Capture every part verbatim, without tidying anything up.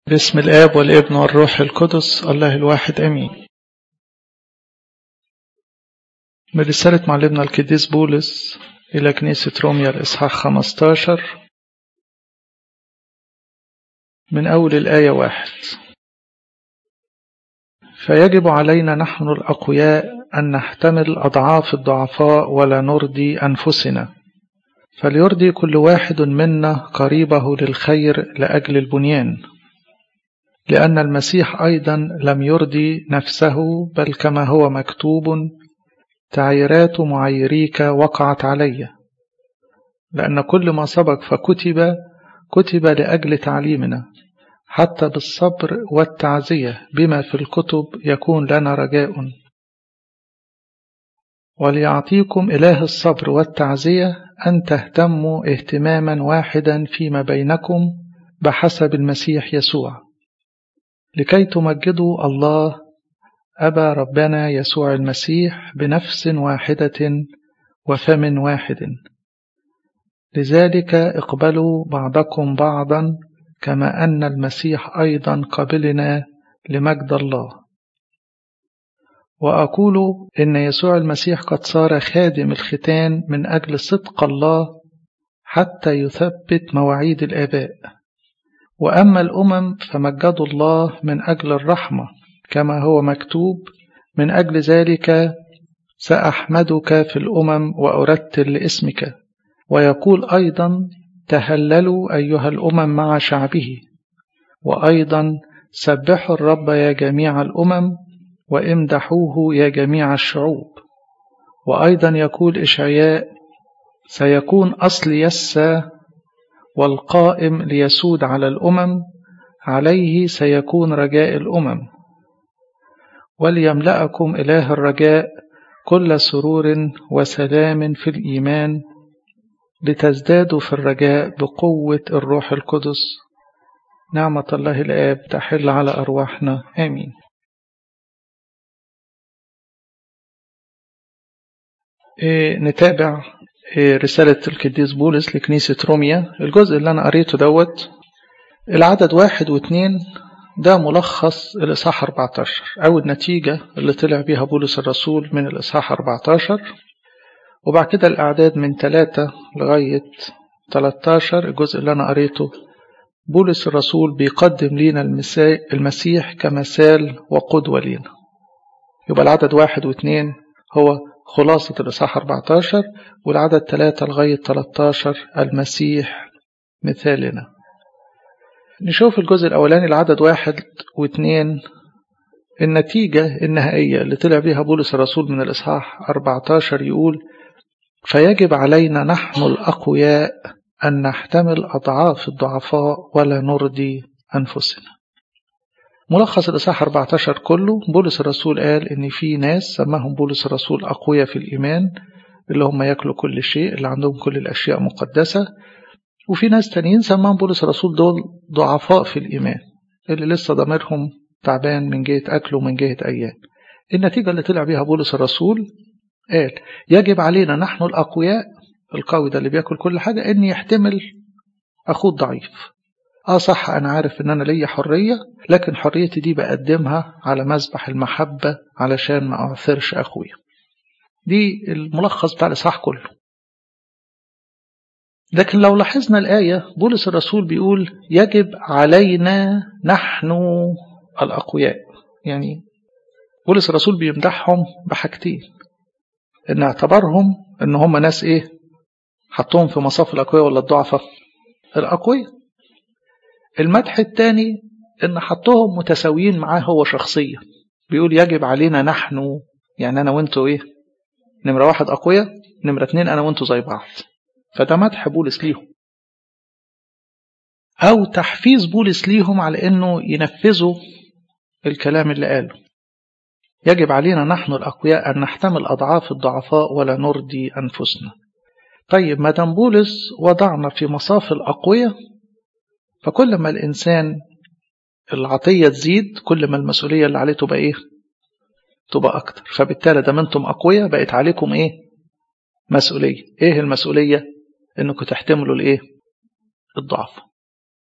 باسم الآب والابن والروح القدس الله الواحد أمين. من رسالة معلمنا القديس بولس إلى كنيسة روميا الإصحاح خمسة عشر من أول الآية واحد. فيجب علينا نحن الأقوياء أن نحتمل أضعاف الضعفاء ولا نرضي أنفسنا، فليرضي كل واحد منا قريبه للخير لأجل البنيان، لأن المسيح أيضا لم يرضي نفسه، بل كما هو مكتوب: تعييرات معيريك وقعت علي، لأن كل ما سبق فكتب كتب لأجل تعليمنا، حتى بالصبر والتعزية بما في الكتب يكون لنا رجاء. وليعطيكم إله الصبر والتعزية أن تهتموا اهتماما واحدا فيما بينكم بحسب المسيح يسوع، لكي تمجدوا الله أبا ربنا يسوع المسيح بنفس واحدة وفم واحد. لذلك اقبلوا بعضكم بعضا كما أن المسيح أيضا قبلنا لمجد الله. وأقول إن يسوع المسيح قد صار خادم الختان من أجل صدق الله حتى يثبت مواعيد الآباء. وأما الأمم فمجدوا الله من أجل الرحمة، كما هو مكتوب: من أجل ذلك سأحمدك في الأمم وأرتل لاسمك. ويقول أيضا: تهللوا أيها الأمم مع شعبه. وأيضا: سبحوا الرب يا جميع الأمم، وامدحوه يا جميع الشعوب. وأيضا يقول إشعياء: سيكون أصل يسى والقائم ليسود على الأمم، عليه سيكون رجاء الأمم. وليملأكم إله الرجاء كل سرور وسلام في الإيمان، لتزدادوا في الرجاء بقوة الروح القدس. نعمة الله الآب تحل على أرواحنا آمين. إيه نتابع إيه رسالة القديس بولس لكنيسة روميا. الجزء اللي أنا قريته دوت العدد واحد واثنين، ده ملخص الإصحاح أربعة عشر أو النتيجة اللي طلع بيها بولس الرسول من الإصحاح أربعة عشر. وبعد كده الأعداد من ثلاثة لغاية ثلاثة عشر، الجزء اللي أنا قريته بولس الرسول بيقدم لنا المسيح كمثال وقدوة لنا. يبقى العدد واحد واثنين هو خلاصة الإصحاح أربعة عشر، والعدد ثلاثة لغاية ثلاثة عشر المسيح مثالنا. نشوف الجزء الأولاني العدد واحد واثنين، النتيجة النهائية اللي طلع بها بولس الرسول من الإصحاح أربعة عشر. يقول: فيجب علينا نحن الأقوياء أن نحتمل أضعاف الضعفاء ولا نرضي أنفسنا. ملخص الإصحاح أربعة عشر كله، بولس الرسول قال إن في ناس سماهم بولس الرسول أقوياء في الإيمان، اللي هم يأكلوا كل شيء، اللي عندهم كل الأشياء مقدسة. وفي ناس تانيين سماهم بولس الرسول دول ضعفاء في الإيمان، اللي لسه ضميرهم تعبان من جهة أكل ومن جهة أيام. النتيجة اللي طلع بيها بولس الرسول قال: يجب علينا نحن الأقوياء، القوي ده اللي بيأكل كل حاجة، إن يحتمل أخوه ضعيف. آه صح، أنا عارف إن أنا ليا حرية، لكن حريتي دي بقدمها على مذبح المحبة علشان ما أعثرش أخويا. دي الملخص بتاع الإصحاح كله. لكن لو لاحظنا الآية، بولس الرسول بيقول يجب علينا نحن الأقوياء. يعني بولس الرسول بيمدحهم بحاجتين: إن اعتبرهم إن هم ناس إيه؟ حطهم في مصاف الأقوياء ولا الضعفاء؟ الأقوياء. المدح الثاني إن حطهم متساويين معاه هو شخصيا. بيقول يجب علينا نحن، يعني أنا وإنتوا إيه؟ نمرة واحد أقوياء، نمرة اتنين أنا وإنتوا زي بعض. فده مدح بولس ليهم، أو تحفيز بولس ليهم على إنه ينفذوا الكلام اللي قاله. يجب علينا نحن الأقوياء أن نحتمل أضعاف الضعفاء ولا نرضي أنفسنا. طيب، ما دام بولس وضعنا في مصاف الأقوياء، فكل ما الإنسان العطية تزيد، كل ما المسؤولية اللي عليه تبقى إيه؟ تبقى أكتر. فبالتالي دام أنتم أقوياء بقت عليكم إيه؟ مسؤولية. إيه المسؤولية؟ إنكم تحتملوا الإيه؟ الضعف.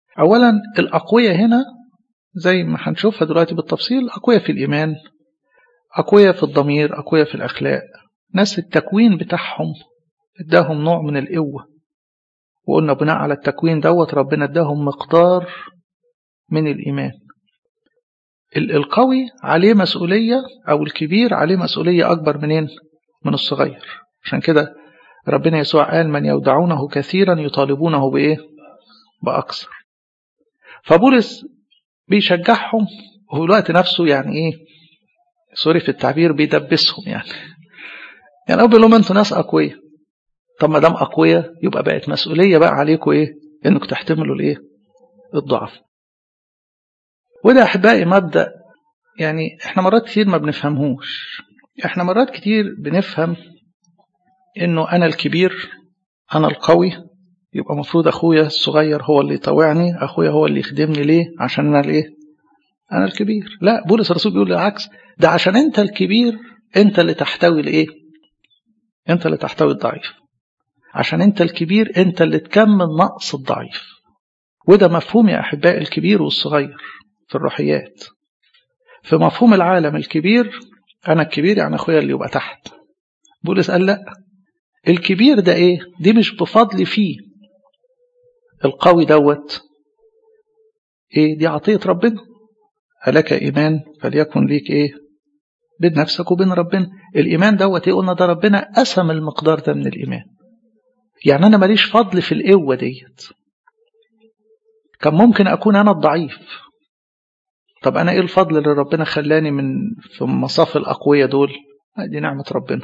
أولا الأقوياء هنا زي ما هنشوفها دلوقتي بالتفصيل، أقوياء في الإيمان، أقوياء في الضمير، أقوياء في الأخلاق، ناس التكوين بتاعهم اداهم نوع من القوة، وقلنا بناء على التكوين دوت ربنا اداهم مقدار من الإيمان. القوي عليه مسؤولية، أو الكبير عليه مسؤولية أكبر منين؟ من الصغير. عشان كده ربنا يسوع قال من يودعونه كثيرا يطالبونه بإيه؟ بأكثر. فبولس بيشجعهم وفي الوقت نفسه يعني إيه؟ سوري في التعبير، بيدبسهم يعني يعني أقول لهم أنتوا ناس أقوياء. طب ما دام أقوياء يبقى بقت مسؤولية بقى عليكم إيه؟ إنك تحتملوا الإيه؟ الضعف. وده أحبائي مبدأ يعني إحنا مرات كتير ما بنفهمهوش. إحنا مرات كتير بنفهم إنه أنا الكبير، أنا القوي، يبقى مفروض أخويا الصغير هو اللي يطوعني، أخويا هو اللي يخدمني. ليه؟ عشان أنا الإيه؟ أنا الكبير. لا، بولس الرسول بيقول العكس، ده عشان أنت الكبير أنت اللي تحتوي الإيه؟ أنت اللي تحتوي الضعيف. عشان أنت الكبير أنت اللي تكمل نقص الضعيف. وده مفهوم يا أحبائي الكبير والصغير في الروحيات. في مفهوم العالم الكبير أنا الكبير يعني أخويا اللي يبقى تحت. بولس قال لا، الكبير ده إيه؟ دي مش بفضل فيه. القوي دوت إيه؟ دي عطية ربنا. ألك إيمان فليكن ليك إيه؟ بين نفسك وبين ربنا. الإيمان دوت إيه؟ قلنا ده ربنا قسم المقدار ده من الإيمان. يعني أنا ماليش فضل في القوة ديت. كان ممكن أكون أنا الضعيف. طب أنا إيه الفضل اللي ربنا خلاني من في مصاف الأقوياء دول؟ دي نعمة ربنا.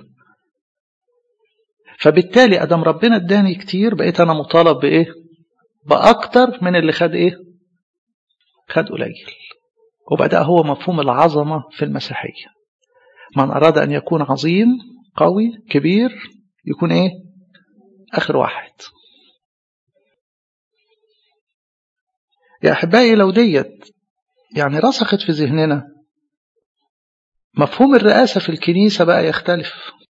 فبالتالي أدام ربنا اداني كتير بقيت أنا مطالب بإيه؟ بأكتر من اللي خد إيه؟ خد قليل. وبدأ هو مفهوم العظمة في المسيحية. من أراد أن يكون عظيم قوي كبير يكون إيه؟ آخر واحد. يا أحبائي لو ديت يعني رسخت في ذهننا، مفهوم الرئاسة في الكنيسة بقى يختلف.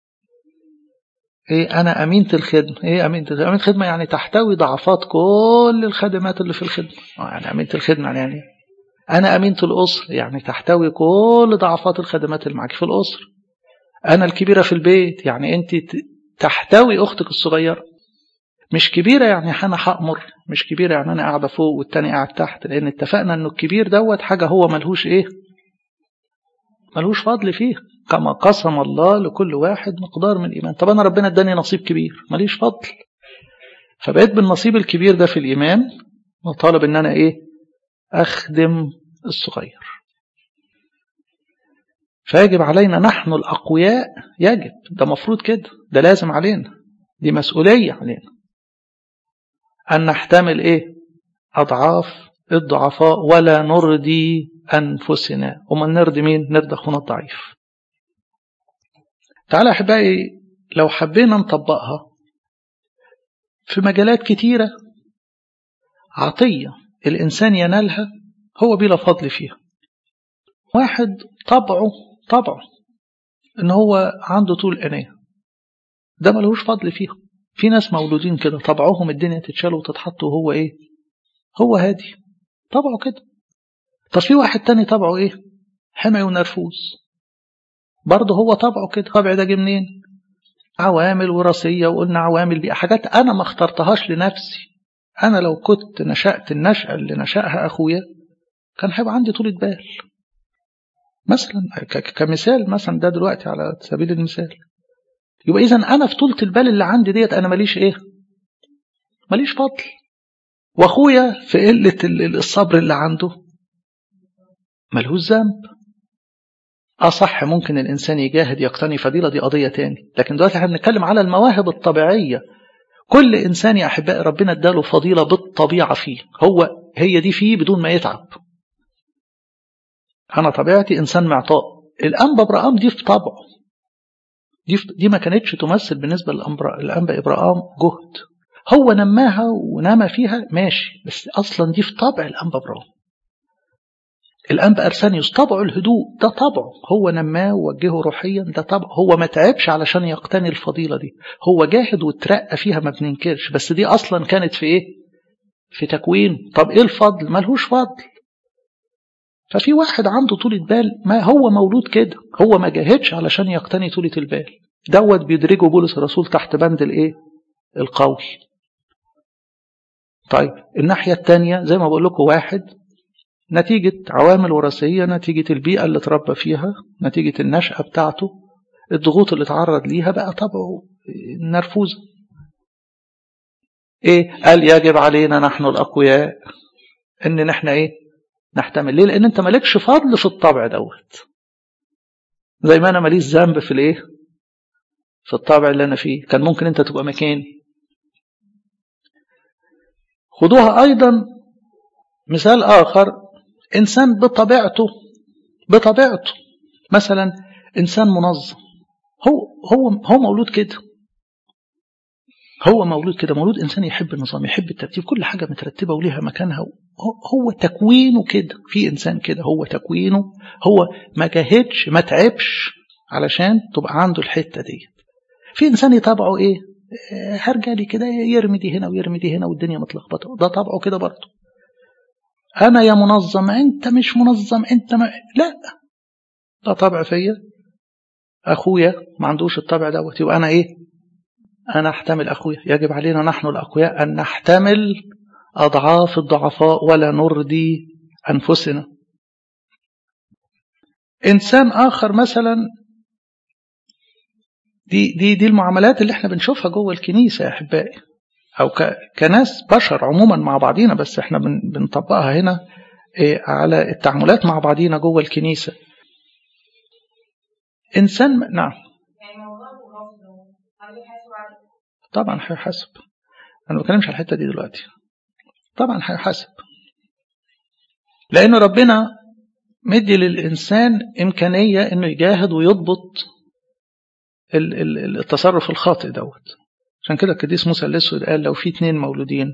إيه أنا أمينة الخدمة؟ إيه أمينة الخدمة؟ أمينة الخدمة يعني تحتوي ضعفات كل الخدمات اللي في الخدمة. يعني أمينة الخدمة يعني أنا أمينة الأسر، يعني تحتوي كل ضعفات الخدمات اللي معك في الأسر. أنا الكبيرة في البيت، يعني أنت تحتوي أختك الصغيرة. مش كبيرة يعني أنا هأمر، مش كبيرة يعني أنا قاعدة فوق والتاني قاعد تحت، لأن اتفقنا أنه الكبير دوت حاجة هو ملهوش إيه؟ ملهوش فضل فيه. كما قسم الله لكل واحد مقدار من الإيمان. طب أنا ربنا اداني نصيب كبير ماليش فضل، فبقيت بالنصيب الكبير ده في الإيمان وطالب أن أنا إيه؟ أخدم الصغير. فيجب علينا نحن الأقوياء، يجب، ده مفروض كده، ده لازم علينا، دي مسؤولية علينا أن نحتمل إيه؟ أضعاف الضعفاء ولا نرضي أنفسنا. ومن نرضي مين؟ نرضي أخونا الضعيف. تعالى أحبائي لو حبينا نطبقها في مجالات كتيرة، عطية الإنسان ينالها هو بلا فضل فيها. واحد طبعه طبعه إن هو عنده طول أناة، ده ملهوش فضل فيها. في ناس مولودين كده طبعهم الدنيا تتشال وتتحط وهو إيه؟ هو هادي، طبعه كده. طب في واحد تاني طبعه إيه؟ حمي ونرفوز، برضه هو طبعه كده. طبع ده جه منين؟ عوامل وراثية، وقلنا عوامل دي حاجات أنا ما اخترتهاش لنفسي. أنا لو كنت نشأت النشأة اللي نشأها أخويا كان هيبقى عندي طولة بال مثلا، كمثال مثلا، ده دلوقتي على سبيل المثال. يبقى إذن أنا في طولة البال اللي عندي ديت أنا ماليش إيه؟ ماليش فضل. وأخويا في قلة الصبر اللي عنده ملهوش ذنب. أصح ممكن الإنسان يجاهد يقتني فضيلة، دي قضية تاني. لكن دلوقتي احنا بنتكلم على المواهب الطبيعية. كل إنسان يا أحبائي ربنا اداله فضيلة بالطبيعة فيه، هو هي دي فيه بدون ما يتعب. أنا طبيعتي إنسان معطاء. الأنبا إبراهام دي في طبعه، دي, في دي ما كانتش تمثل بالنسبة للأنبا إبراهام جهد، هو نماها ونام فيها ماشي، بس أصلا دي في طبع الأنبا إبراهام. الأنبا أرسانيوس طبعه الهدوء، ده طبعه، هو نماه ووجهه روحيا، ده طبعه، هو ما تعبش علشان يقتني الفضيلة دي، هو جاهد وترقى فيها ما بننكرش، بس دي أصلا كانت في إيه؟ في تكوينه. طب ايه الفضل؟ ملهوش فضل. ففي واحد عنده طولة بال، ما هو مولود كده، هو ما جاهدش علشان يقتني طولة البال. دوت بيدرجه بولس الرسول تحت بند الايه؟ القول. طيب الناحية التانية زي ما بقول لكم، واحد نتيجة عوامل وراثية، نتيجة البيئة اللي اتربى فيها، نتيجة النشأة بتاعته، الضغوط اللي اتعرض ليها، بقى طبعه نرفوزة. ايه؟ قال يجب علينا نحن الأقوياء ان نحن ايه؟ نحتمل. ليه؟ لان انت مالكش فضل في الطبع دوت، زي ما انا ماليش ذنب في الايه؟ في الطبع اللي انا فيه. كان ممكن انت تبقى مكاني. خدوها ايضا مثال اخر، انسان بطبيعته بطبيعته مثلا انسان منظم، هو هو هو مولود كده، هو مولود كده، مولود انسان يحب النظام، يحب الترتيب، كل حاجه مترتبه وليها مكانها. هو تكوينه كده، في انسان كده هو تكوينه، هو ما جاهدش ما تعبش علشان تبقى عنده الحته دي. في انسان يطبعه ايه؟ هرجلي كده، يرمي دي هنا ويرمي دي هنا والدنيا متلخبطه، ده طبعه كده برضه. انا يا منظم، انت مش منظم، انت ما... لا، ده طبع فيا. اخويا ما عندوش الطبع دوت، يبقى انا ايه؟ انا احتمل اخويا. يجب علينا نحن الاقوياء ان نحتمل اضعاف الضعفاء ولا نرضي انفسنا. انسان اخر مثلا، دي دي دي المعاملات اللي احنا بنشوفها جوه الكنيسه يا احبائي، او كناس بشر عموما مع بعضينا، بس احنا بنطبقها هنا ايه على التعاملات مع بعضينا جوه الكنيسه. انسان نعم طبعا هيحاسب. انا ما بتكلمش على الحته دي دلوقتي. طبعا هيحاسب، لان ربنا مدي للانسان امكانيه انه يجاهد ويضبط التصرف الخاطئ دوت. عشان كده القديس موسى الاسود قال لو في اتنين مولودين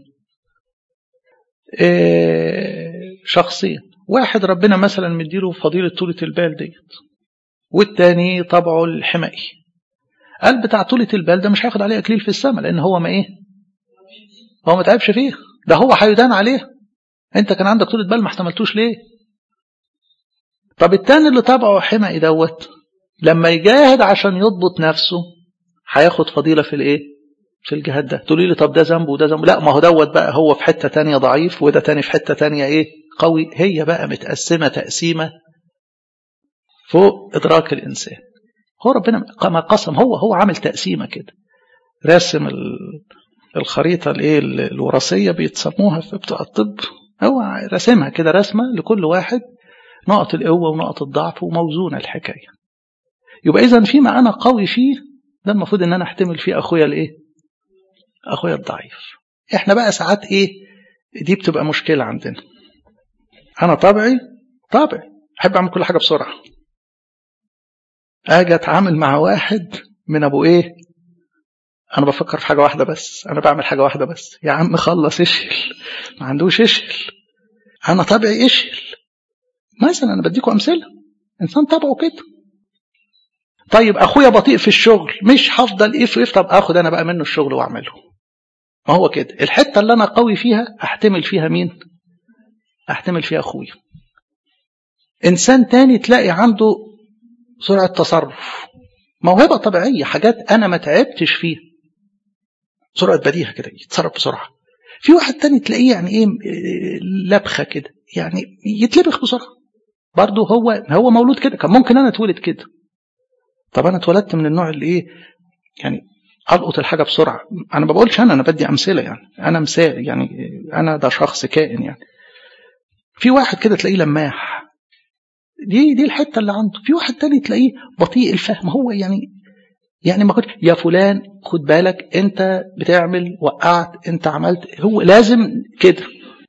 شخصين، واحد ربنا مثلا مديله فضيله طولة البال ديت، والتاني طبعه الحمائي، قال بتاع طولة البال ده مش هياخد عليه اكليل في السماء، لان هو ما ايه؟ هو ما تعبش فيه، ده هو هيدان عليه. انت كان عندك طولة بال ما احتملتوش ليه؟ طب التاني اللي طبعه حمائي دوت لما يجاهد عشان يضبط نفسه هياخد فضيلة في الايه؟ في الجهاد ده. تقولي لي طب ده ذنب وده ذنب؟ لا، ما هو دوت بقى هو في حتة تانية ضعيف، وده تاني في حتة تانية ايه؟ قوي. هي بقى متقسمة تقسيمة فوق ادراك الانسان. هو ربنا ما قسم، هو هو عامل تقسيمة كده، راسم الخريطة الايه الوراثية بيتسموها في بتوع الطب، هو راسمها كده رسمة لكل واحد، نقط القوة ونقط الضعف وموزونة الحكاية. يبقى إذن فيما أنا قوي فيه ده المفروض إن أنا أحتمل فيه أخويا الإيه؟ أخويا الضعيف. إحنا بقى ساعات إيه؟ دي بتبقى مشكلة عندنا. أنا طبعي طبعي أحب أعمل كل حاجة بسرعة، أجي أتعامل مع واحد من أبو إيه؟ أنا بفكر في حاجة واحدة بس، أنا بعمل حاجة واحدة بس، يا عم خلص اشل، ما عندوش اشل، أنا طبعي اشل. مثلا أنا بديكم أمثلة، إنسان طبعه كده. طيب أخويا بطيء في الشغل، مش هفضل إف إف طب أخد أنا بقى منه الشغل وأعمله. ما هو كده الحتة اللي أنا قوي فيها أحتمل فيها مين؟ أحتمل فيها أخويا. إنسان تاني تلاقي عنده سرعة تصرف، موهبة طبيعية، حاجات أنا ما تعبتش فيها، سرعة بديهة كده يتصرف بسرعة. في واحد تاني تلاقيه يعني إيه لبخة كده، يعني يتلبخ بسرعة. برضه هو هو مولود كده، كان ممكن أنا اتولد كده. طب أنا اتولدت من النوع اللي إيه يعني ألقط الحاجة بسرعة. أنا ما بقولش أنا أنا بدي أمثلة، يعني أنا مثال، يعني أنا ده شخص كائن. يعني في واحد كده تلاقيه لماح، دي دي الحتة اللي عنده. في واحد تاني تلاقيه بطيء الفهم، هو يعني يعني ما كنت يا فلان خد بالك أنت بتعمل وقعت، أنت عملت، هو لازم كده.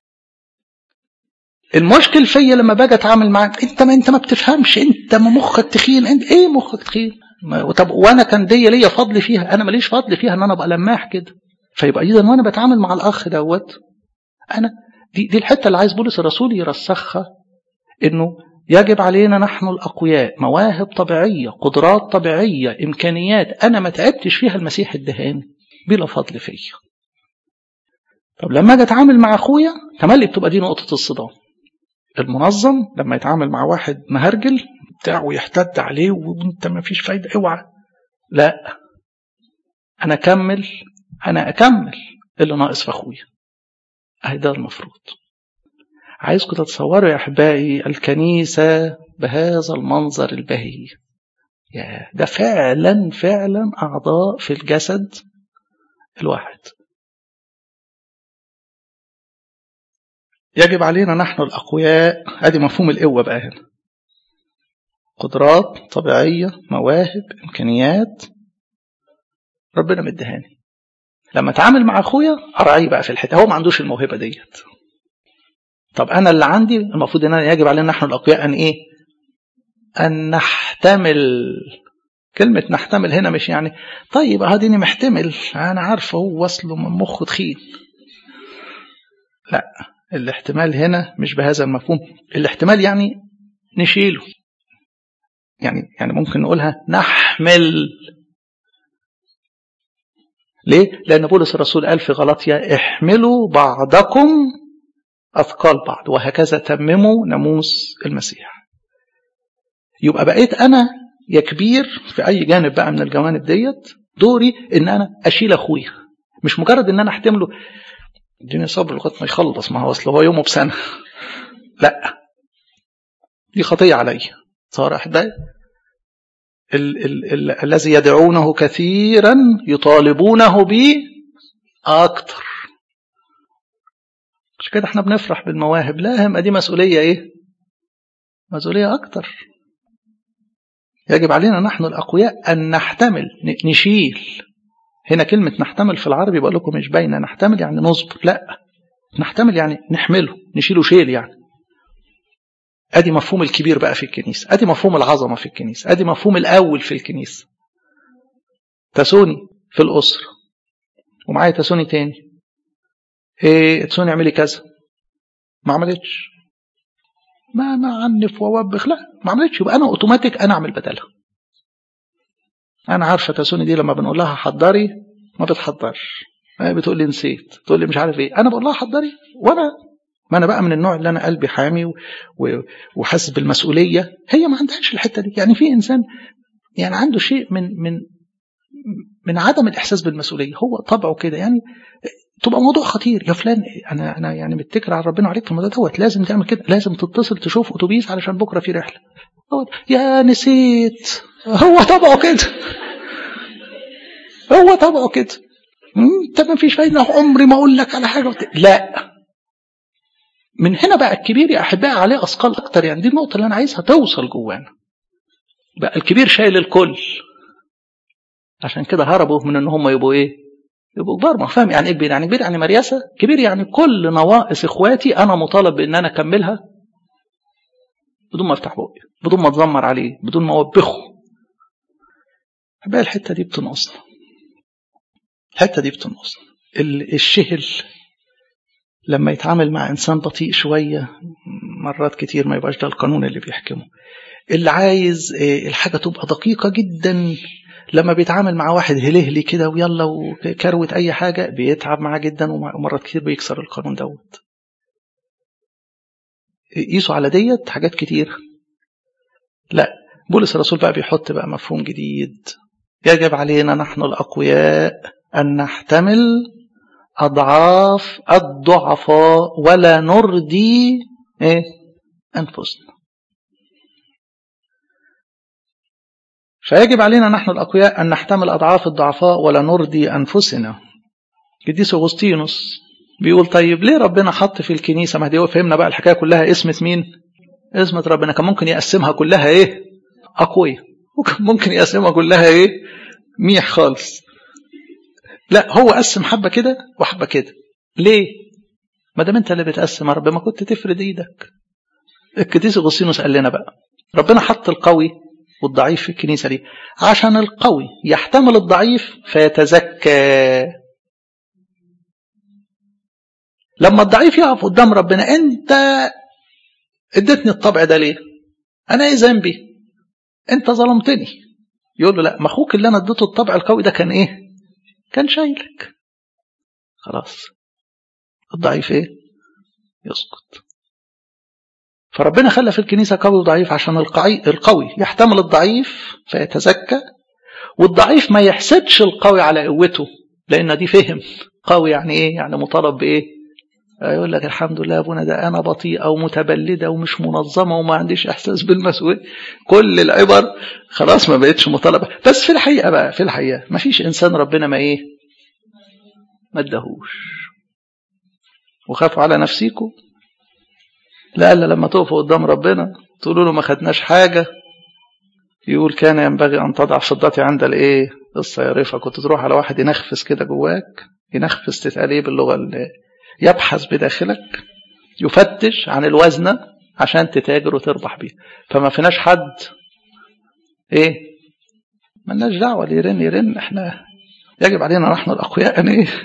المشكل فيا لما باجي اتعامل معاك، انت ما انت ما بتفهمش، انت مخك تخين. انت ايه مخك تخين؟ طب وانا كان دي ليا فضل فيها؟ انا ماليش فضل فيها ان انا ابقى لماح كده. فيبقى اذا وانا بتعامل مع الاخ دوت، انا دي دي الحته اللي عايز بولس الرسول يرسخها، انه يجب علينا نحن الاقوياء، مواهب طبيعيه، قدرات طبيعيه، امكانيات انا ما تعبتش فيها المسيح الدهاني بلا فضل فيا. طب لما اجي اتعامل مع اخويا تملي بتبقى دي نقطه الصدام. المنظم لما يتعامل مع واحد مهرجل بتاعه يحتد عليه وانت ما فيش فايده اوعى، لا انا اكمل انا اكمل اللي ناقص في اخويا. اهي ده المفروض. عايزكم تتصوروا يا احبائي الكنيسه بهذا المنظر البهي. يا ده فعلا فعلا اعضاء في الجسد الواحد. يجب علينا نحن الاقوياء، ادي مفهوم القوه بقى هنا. قدرات طبيعيه، مواهب، امكانيات ربنا مدهاني. لما اتعامل مع اخويا اراعيه بقى في الحته، هو ما عندوش الموهبه ديت. طب انا اللي عندي المفروض ان انا يجب علينا نحن الاقوياء ان ايه؟ ان نحتمل. كلمه نحتمل هنا مش يعني طيب هاديني محتمل انا عارفه هو وصله من مخه تخين. لا، الاحتمال هنا مش بهذا المفهوم. الاحتمال يعني نشيله، يعني يعني ممكن نقولها نحمل. ليه؟ لأن بولس الرسول قال في غلاطيا احملوا بعضكم أثقال بعض وهكذا تمموا ناموس المسيح. يبقى بقيت أنا يا كبير في أي جانب بقى من الجوانب ديت دوري إن أنا أشيل أخويا، مش مجرد إن أنا أحتمله اديني صبر لغاية ما يخلص، ما هو أصل هو يومه بسنة. لا، دي خطية علي. صار أحبائي ال ال ال الذي يدعونه كثيرا يطالبونه به أكتر. مش كده احنا بنفرح بالمواهب؟ لا، هم دي مسؤولية ايه؟ مسؤولية أكتر. يجب علينا نحن الأقوياء أن نحتمل نشيل. هنا كلمة نحتمل في العربي بقول لكم مش باينة. نحتمل يعني نصبر، لا نحتمل يعني نحمله نشيله شيل يعني. ادي مفهوم الكبير بقى في الكنيسة، ادي مفهوم العظمة في الكنيسة، ادي مفهوم الأول في الكنيسة. تسوني في الأسرة ومعايا تسوني تاني، ايه تسوني اعملي كذا، ما عملتش، ما ما عنف ووبخ، لا ما عملتش، يبقى انا اوتوماتيك انا اعمل بدلها. انا عارفه تسوني دي لما بنقول لها حضري ما بتحضرش، بتقول لي نسيت، تقول لي مش عارف ايه، انا بقول لها حضري وانا ما انا بقى من النوع اللي انا قلبي حامي وحاسس بالمسؤوليه. هي ما عندهاش الحته دي. يعني في انسان يعني عنده شيء من من من عدم الاحساس بالمسؤوليه، هو طبعه كده. يعني تبقى موضوع خطير يا فلان، انا انا يعني متكل على ربنا عليك في الموضوع دوت، لازم تعمل كده، لازم تتصل تشوف اتوبيس علشان بكره في رحله. يا نسيت، هو طبعه كده، هو طبعه كده. انت ما فيش فايده، عمري ما اقول لك على حاجه وت... لا. من هنا بقى الكبير يا احبائي عليه اثقال اكتر. يعني دي النقطه اللي انا عايزها توصل جوانا. بقى الكبير شايل الكل. عشان كده هربوا من ان هم يبقوا ايه؟ يبقوا كبار. ما فاهم يعني ايه كبير؟ يعني كبير يعني مرياسه. كبير يعني كل نواقص اخواتي انا مطالب بان انا اكملها بدون ما افتح بقي، بدون ما اتذمر عليه، بدون ما اوبخه. بقى الحته دي بتنقصنا، الحته دي بتنقصنا. الشهل لما يتعامل مع انسان بطيء شويه مرات كتير ما يبقاش ده القانون اللي بيحكمه. اللي عايز الحاجه تبقى دقيقه جدا لما بيتعامل مع واحد هلهلي كده ويلا وكروت اي حاجه بيتعب معاه جدا، ومرات كتير بيكسر القانون دوت. قيسوا على ديت حاجات كتير. لا، بولس الرسول بقى بيحط بقى مفهوم جديد. يجب علينا نحن الأقوياء أن نحتمل أضعاف الضعفاء ولا نرضي إيه؟ أنفسنا. فيجب علينا نحن الأقوياء أن نحتمل أضعاف الضعفاء ولا نرضي أنفسنا. قديس أغسطينوس بيقول طيب ليه ربنا حط في الكنيسة؟ ما دي فهمنا بقى الحكاية كلها اسمة مين؟ اسمة ربنا. كان ممكن يقسمها كلها إيه؟ أقوياء، وكان ممكن يقسمها كلها إيه؟ ميح خالص. لا، هو قسم حبة كده وحبة كده. ليه؟ ما دام انت اللي بتقسم يا رب ما كنت تفرد ايدك. القديس أغسطينوس قال لنا بقى ربنا حط القوي والضعيف في الكنيسة دي عشان القوي يحتمل الضعيف فيتزكى. لما الضعيف يقف قدام ربنا، انت اديتني الطبع ده ليه؟ انا ايه ذنبي؟ انت ظلمتني. يقول له لا، ما اخوك اللي انا اديته الطبع القوي ده كان ايه؟ كان شايلك. خلاص الضعيف ايه؟ يسقط. فربنا خلى في الكنيسة قوي وضعيف عشان القوي يحتمل الضعيف فيتزكى، والضعيف ما يحسدش القوي على قوته، لأن دي فهم. قوي يعني ايه؟ يعني مطالب بايه؟ يقول لك الحمد لله يا ابونا ده انا بطيئه ومتبلده ومش منظمه وما عنديش احساس بالمسؤوليه. كل العبر خلاص ما بقتش مطالبه. بس في الحقيقه بقى في الحقيقه ما فيش انسان ربنا ما ايه ما ادهوش. وخافوا على نفسيكم لألا لما تقفوا قدام ربنا تقولوا له ما خدناش حاجه، يقول كان ينبغي ان تضع فضتي عند الايه الصيارفه. كنت تروح على واحد ينخفس كده جواك، ينخفس تتقال ايه باللغه اللي يبحث بداخلك، يفتش عن الوزنة عشان تتاجر وتربح بيه. فما فيناش حد ايه ملناش دعوة اللي يرن يرن. احنا يجب علينا نحن الأقوياء ان ايه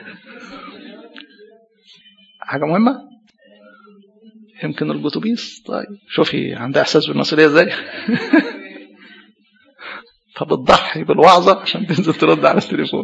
حاجة مهمة. يمكن الجوتوبيس طيب شوفي عندها احساس بالمسؤولية ازاي فبتضحي بالوعظة عشان تنزل ترد على التليفون.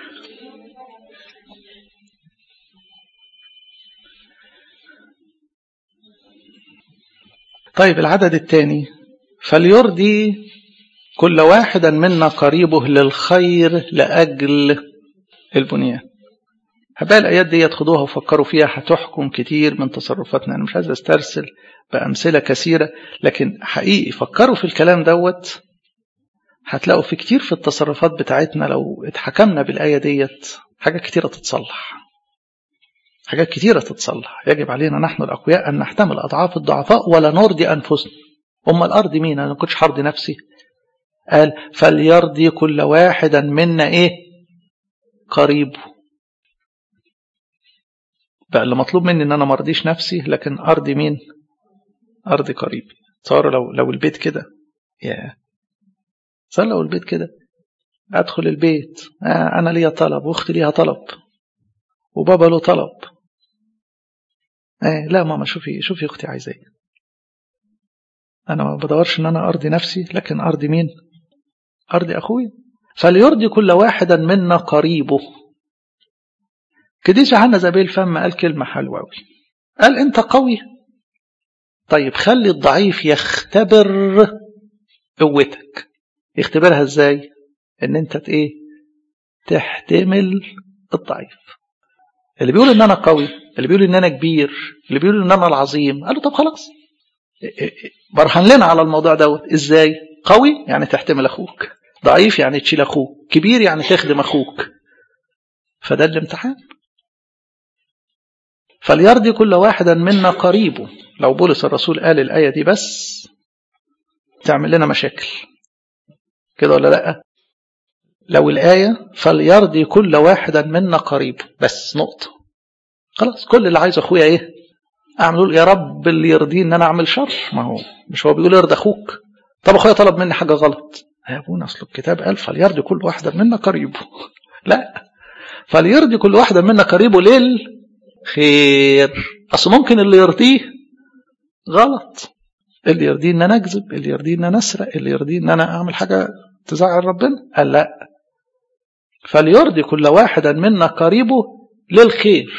طيب العدد الثاني، فليرضي كل واحدا منا قريبه للخير لأجل البنيان. هبقى الآيات دي تاخدوها وفكروا فيها، هتحكم كتير من تصرفاتنا. أنا مش عايز أسترسل بأمثلة كثيرة، لكن حقيقي فكروا في الكلام دوت، هتلاقوا في كتير في التصرفات بتاعتنا لو اتحكمنا بالآية ديت حاجات كتيرة تتصلح. حاجات كتيرة تتصلح. يجب علينا نحن الأقوياء أن نحتمل أضعاف الضعفاء ولا نرضي أنفسنا. أما الأرض مين؟ أنا ما كنتش حرضي نفسي. قال فليرضي كل واحدا منا إيه قريبه. بقى اللي مطلوب مني أن أنا مرضيش نفسي، لكن أرضي مين؟ أرضي قريبي. صار لو لو البيت كده، يا صار لو البيت كده أدخل البيت آه أنا ليا طلب وأختي ليها طلب وبابا له طلب. آه لا ماما شوفي شوفي أختي عايزة إيه. أنا ما بدورش أن أنا أرضي نفسي، لكن أرضي مين؟ أرضي أخوي. فليرضي كل واحدا منا قريبه. كديس يوحنا زبيل فم قال كلمة حلوة أوي. قال أنت قوي، طيب خلي الضعيف يختبر قوتك. يختبرها إزاي؟ إن أنت إيه؟ تحتمل الضعيف. اللي بيقول إن أنا قوي، اللي بيقول إن أنا كبير، اللي بيقول إن أنا العظيم، قالوا طب خلاص برهن لنا على الموضوع دوت. إزاي؟ قوي يعني تحتمل أخوك، ضعيف يعني تشيل أخوك، كبير يعني تخدم أخوك. فده الامتحان. فليرضي كل واحدا منا قريبه. لو بولس الرسول قال الآية دي بس تعمل لنا مشاكل كده ولا لأ؟ لو الآية فليرضي كل واحدا منا قريبه بس نقطة، خلاص كل اللي عايز أخويا إيه أعمل؟ يا رب اللي يرضيه إن أنا أعمل شر. ما هو مش هو بيقول يرضى أخوك؟ طب أخويا طلب مني حاجة غلط، يا أبونا أصل الكتاب قال فليرضي كل واحدا منا قريبه. لا، فليرضي كل واحدا منا قريبه للخير. أصل ممكن اللي يرضيه غلط، اللي يرضيه ان انا اكذب، اللي يرضيه ان انا اسرق، اللي يرضيه ان انا اعمل حاجه تزعل ربنا. قال لا، فليرضي كل واحدا منا قريبه للخير.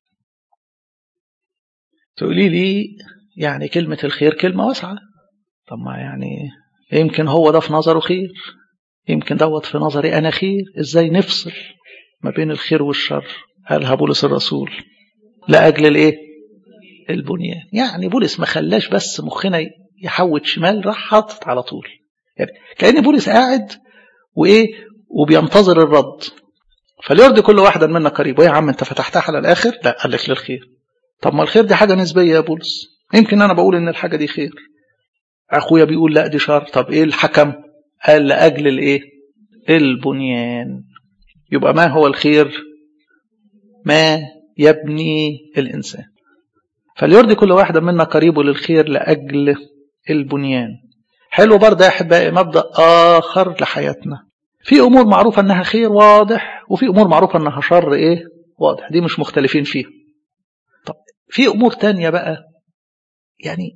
تقولي لي يعني كلمه الخير كلمه واسعه. طب ما يعني يمكن هو ده في نظره خير، يمكن دوت في نظري انا خير. ازاي نفصل ما بين الخير والشر؟ قالها بولس الرسول لاجل الايه؟ البنيان. يعني بولس ما خلاش بس مخنا يحوت شمال، راح حاطط على طول. يعني كأن بولس قاعد وايه وبينتظر الرد. فليرضي كل واحدا منا قريب. ويا عم انت فتحتها على الاخر؟ لا، قال لك للخير. طب ما الخير دي حاجه نسبيه يا بولس. يمكن انا بقول ان الحاجه دي خير، اخويا بيقول لا دي شر. طب ايه الحكم؟ قال لاجل الايه؟ البنيان. يبقى ما هو الخير؟ ما يبني الانسان. فليرضي كل واحد منا قريبه للخير لأجل البنيان. حلو برضه يا أحبائي مبدأ آخر لحياتنا. في أمور معروفة أنها خير واضح، وفي أمور معروفة أنها شر إيه واضح، دي مش مختلفين فيها. طب في أمور تانية بقى يعني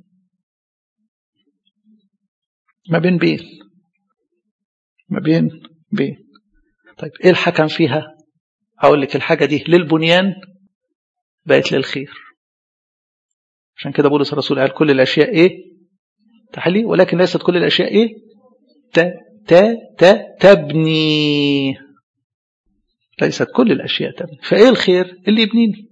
ما بين بين ما بين بين طيب إيه الحكم فيها؟ هقول لك الحاجة دي للبنيان بقت للخير. عشان كده بولس الرسول قال كل الأشياء إيه تحلي، ولكن ليست كل الأشياء إيه ت ت ت تبني. ليست كل الأشياء تبني. فإيه الخير؟ اللي يبنيني.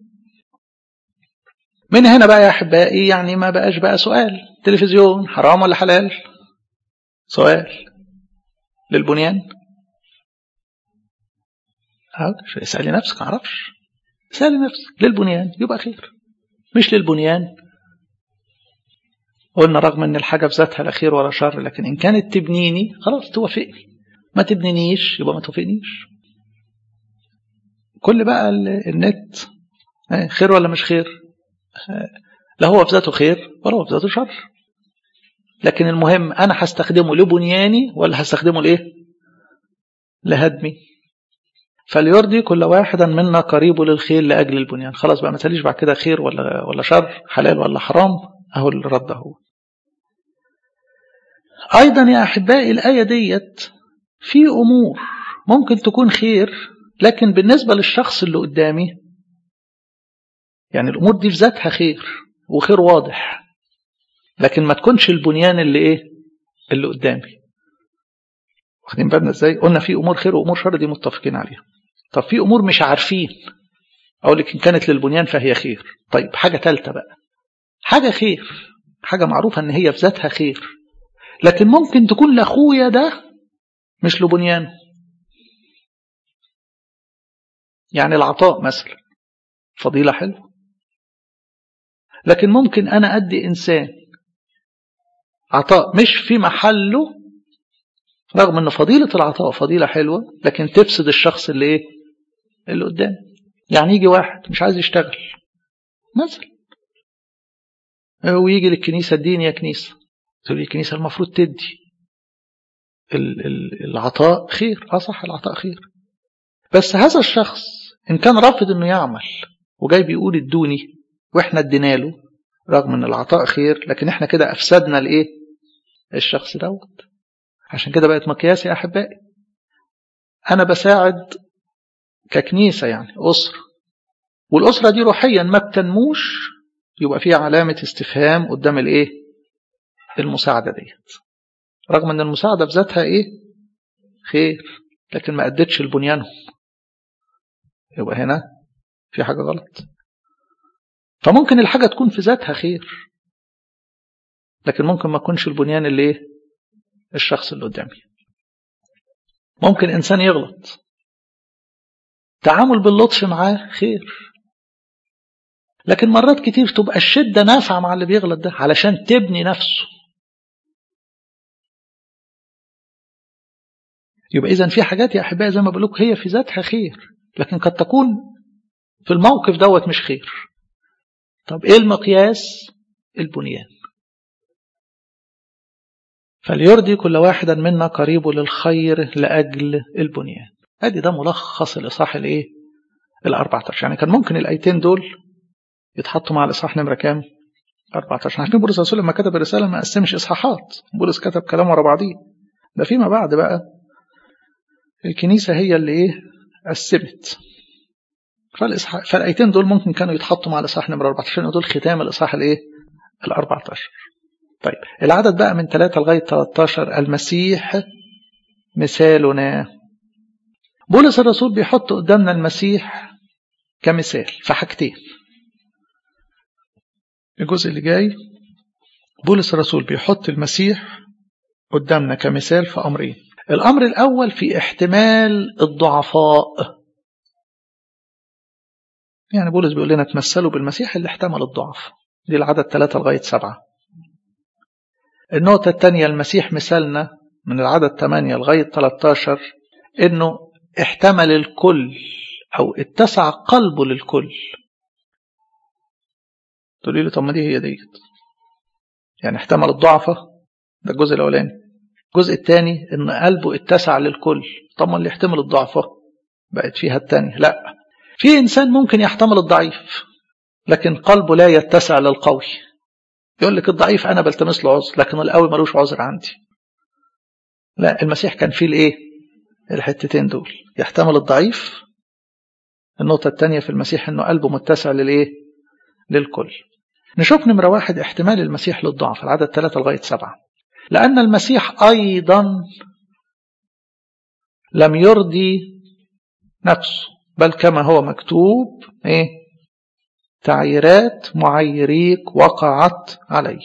من هنا بقى يا أحبائي يعني ما بقاش بقى سؤال تلفزيون حرام ولا حلال، سؤال للبنيان. اسألي نفسك، ما اعرفش، اسألي نفسك للبنيان يبقى خير، مش للبنيان. قلنا رغم ان الحاجة في ذاتها لا خير ولا شر، لكن ان كانت تبنيني خلاص توافقني، ما تبنينيش يبقى ما توافقنيش. كل بقى النت خير ولا مش خير، لا هو في ذاته خير ولا هو في ذاته شر، لكن المهم انا هستخدمه لبنياني ولا هستخدمه لايه؟ لهدمي. فليرضي كل واحدا منا قريبه للخير لأجل البنيان. خلاص بقى ما تساليش بعد كده خير ولا ولا شر، حلال ولا حرام، اهو الرد اهو. ايضا يا احبائي الايه ديت في امور ممكن تكون خير، لكن بالنسبه للشخص اللي قدامي يعني الامور دي في ذاتها خير وخير واضح، لكن ما تكونش البنيان اللي ايه اللي قدامي. واخدين بالنا ازاي؟ قلنا في امور خير وامور شر، دي متفقين عليها. طب في امور مش عارفين، اقول لك ان كانت للبنيان فهي خير. طيب حاجه ثالثه بقى، حاجه خير، حاجه معروفه ان هي في ذاتها خير، لكن ممكن تكون لاخويا ده مش لبنيانه. يعني العطاء مثلا فضيله حلوه، لكن ممكن انا ادي انسان عطاء مش في محله، رغم ان فضيله العطاء فضيله حلوه، لكن تفسد الشخص اللي ايه اللي قدام. يعني يجي واحد مش عايز يشتغل مثلا ويجي للكنيسه اديني يا كنيسه، تقول لي الكنيسه المفروض تدي. العطاء خير، اه صح العطاء خير، بس هذا الشخص ان كان رافض انه يعمل وجاي بيقول ادوني واحنا ادينا له، رغم ان العطاء خير، لكن احنا كده افسدنا الايه الشخص دوت. عشان كده بقت مقياس يا احبائي، انا بساعد ككنيسه يعني اسره، والاسره دي روحيا ما بتنموش، يبقى فيها علامه استفهام قدام الايه المساعده ديت، رغم ان المساعده بذاتها ايه خير، لكن ما ادتش لبنيانهم، يبقى هنا في حاجه غلط. فممكن الحاجه تكون في ذاتها خير، لكن ممكن ما تكونش البنيان اللي ايه الشخص اللي قدامي. ممكن انسان يغلط، تعامل باللطف معاه خير، لكن مرات كتير تبقى الشده نافعه مع اللي بيغلط ده علشان تبني نفسه. يبقى إذن في حاجات يا أحبائي زي ما بقول لكم هي في ذاتها خير، لكن قد تكون في الموقف دوت مش خير. طب إيه المقياس؟ البنيان. فليرضي كل واحدا منا قريبه للخير لأجل البنيان. ادي ده ملخص الإصحاح الإيه الأربعة عشر. يعني كان ممكن الآيتين دول يتحطوا مع الإصحاح نمرة كام؟ أربعة عشر. عارفين بولس الرسول لما كتب الرسالة ما قسمش إصحاحات، بولس كتب كلام ورا بعضيه. ده فيما بعد بقى الكنيسة هي اللي إيه قسمت. فالآيتين دول ممكن كانوا يتحطوا مع الإصحاح نمرة أربعة عشر، دول ختام الإصحاح الإيه الأربعة عشر. طيب العدد بقى من ثلاثة لغاية ثلاثة عشر، المسيح مثالنا. بولس الرسول بيحط قدامنا المسيح كمثال في حاجتين. الجزء اللي جاي بولس الرسول بيحط المسيح قدامنا كمثال في أمرين. الأمر الأول في احتمال الضعفاء. يعني بولس بيقول لنا تمثلوا بالمسيح اللي احتمل الضعف، دي العدد ثلاثة لغاية سبعة. النقطة الثانية المسيح مثالنا من العدد ثمانية لغاية ثلاثة عشر، انه احتمل الكل او اتسع قلبه للكل. تقولي لي طب ما دي هي ديت، يعني احتمل الضعفة، ده الجزء الاولاني. الجزء الثاني ان قلبه اتسع للكل، طب ما اللي يحتمل الضعفة بقت فيها الثانية. لا، في انسان ممكن يحتمل الضعيف لكن قلبه لا يتسع للقوي. يقول لك الضعيف انا بلتمس له عذر، لكن القوي ملوش عذر عندي. لا، المسيح كان فيه الايه الحتتين دول، يحتمل الضعيف. النقطة الثانية في المسيح انه قلبه متسع للايه للكل. نشوف نمرة واحد احتمال المسيح للضعف، العدد ثلاثة لغاية سبعة. لأن المسيح أيضا لم يرضي نفسه، بل كما هو مكتوب ايه تعييرات معيريك وقعت علي.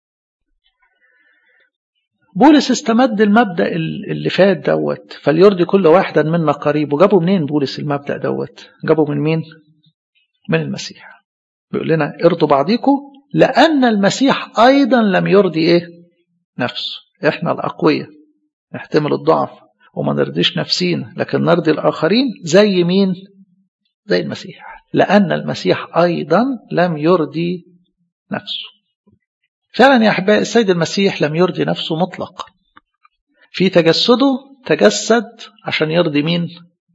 بولس استمد المبدأ اللي فات دوت، فليرضي كل واحدا منا قريب. وجابوا منين بولس المبدأ دوت؟ جابوا من مين؟ من المسيح. بيقول لنا ارضوا بعضيكم لأن المسيح أيضا لم يرضي ايه نفسه. احنا الأقوياء نحتمل الضعف وما نرضيش نفسينا، لكن نرضي الآخرين زي مين؟ زي المسيح. لأن المسيح أيضا لم يرضي نفسه. فعلا يا أحبائي السيد المسيح لم يرضي نفسه مطلقا. في تجسده تجسد عشان يرضي مين؟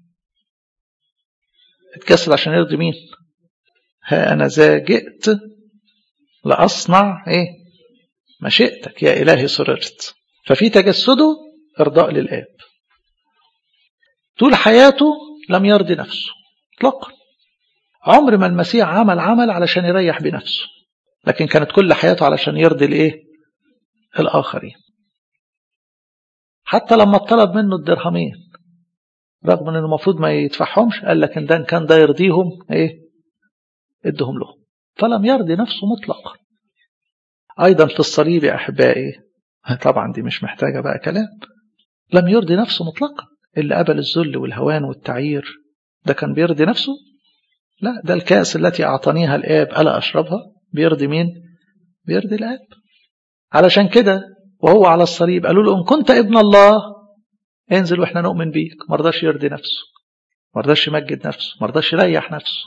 اتجسد عشان يرضي مين؟ ها أنا ذا جئت لأصنع إيه؟ مشيئتك يا إلهي سررت. ففي تجسده إرضاء للآب. طول حياته لم يرضي نفسه مطلقا. عمر ما المسيح عمل عمل علشان يريح بنفسه، لكن كانت كل حياته علشان يرضي الايه؟ الآخرين. حتى لما طلب منه الدرهمين رغم ان المفروض ما يدفعهمش، قال لك ان ده كان ده يرضيهم ايه؟ ادهم له. فلم يرضي نفسه مطلقا. ايضا في الصليب يا احبائي، طبعا دي مش محتاجة بقى كلام، لم يرضي نفسه مطلقا. اللي قبل الذل والهوان والتعيير ده كان بيرضي نفسه؟ لا، ده الكأس التي أعطانيها الآب ألا أشربها بيرضي مين؟ بيرضي الآب. علشان كده وهو على الصليب قالوا له إن كنت ابن الله انزل وإحنا نؤمن بيك. مرضاش يرضي نفسه، مرضاش يمجد نفسه، مرضاش يريح نفسه.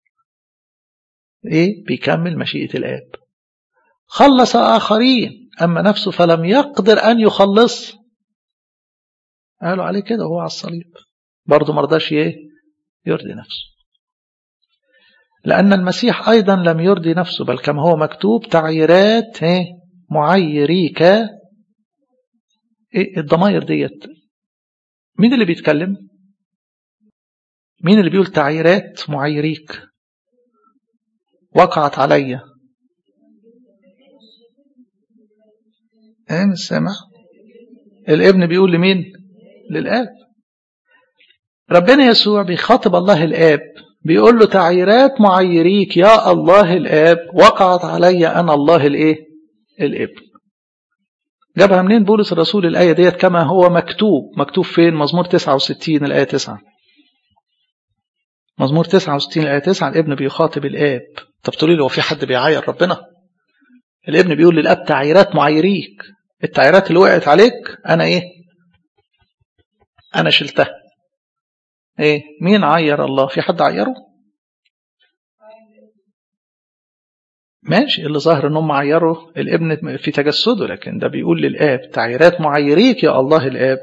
إيه؟ بيكمل مشيئة الآب. خلص آخرين أما نفسه فلم يقدر أن يخلص. قالوا عليه كده وهو على الصليب برضه مرضاش إيه؟ يرضي نفسه. لأن المسيح أيضا لم يرضي نفسه، بل كما هو مكتوب تعييرات معيريك. إيه الضمائر ديت؟ مين اللي بيتكلم؟ مين اللي بيقول تعييرات معيريك وقعت عليا؟ ايه مش سامع؟ الابن بيقول لمين؟ للآب. ربنا يسوع بيخاطب الله الآب بيقول له تعييرات معيريك يا الله الآب وقعت علي أنا الله الإيه؟ الابن. جابها منين بولس الرسول الآية ديت؟ كما هو مكتوب. مكتوب فين؟ مزمور تسعة وستين الآية تسعة. مزمور تسعة وستين الآية تسعة الابن بيخاطب الآب. طب تقولي لي هو في حد بيعاير ربنا؟ الابن بيقول للآب تعييرات معيريك. التعييرات اللي وقعت عليك أنا إيه؟ أنا شلتها. إيه؟ مين عير الله؟ في حد عيره؟ ماشي، اللي ظاهر انهم عيروا الابن في تجسده، لكن ده بيقول للآب تعييرات معيريك يا الله الآب.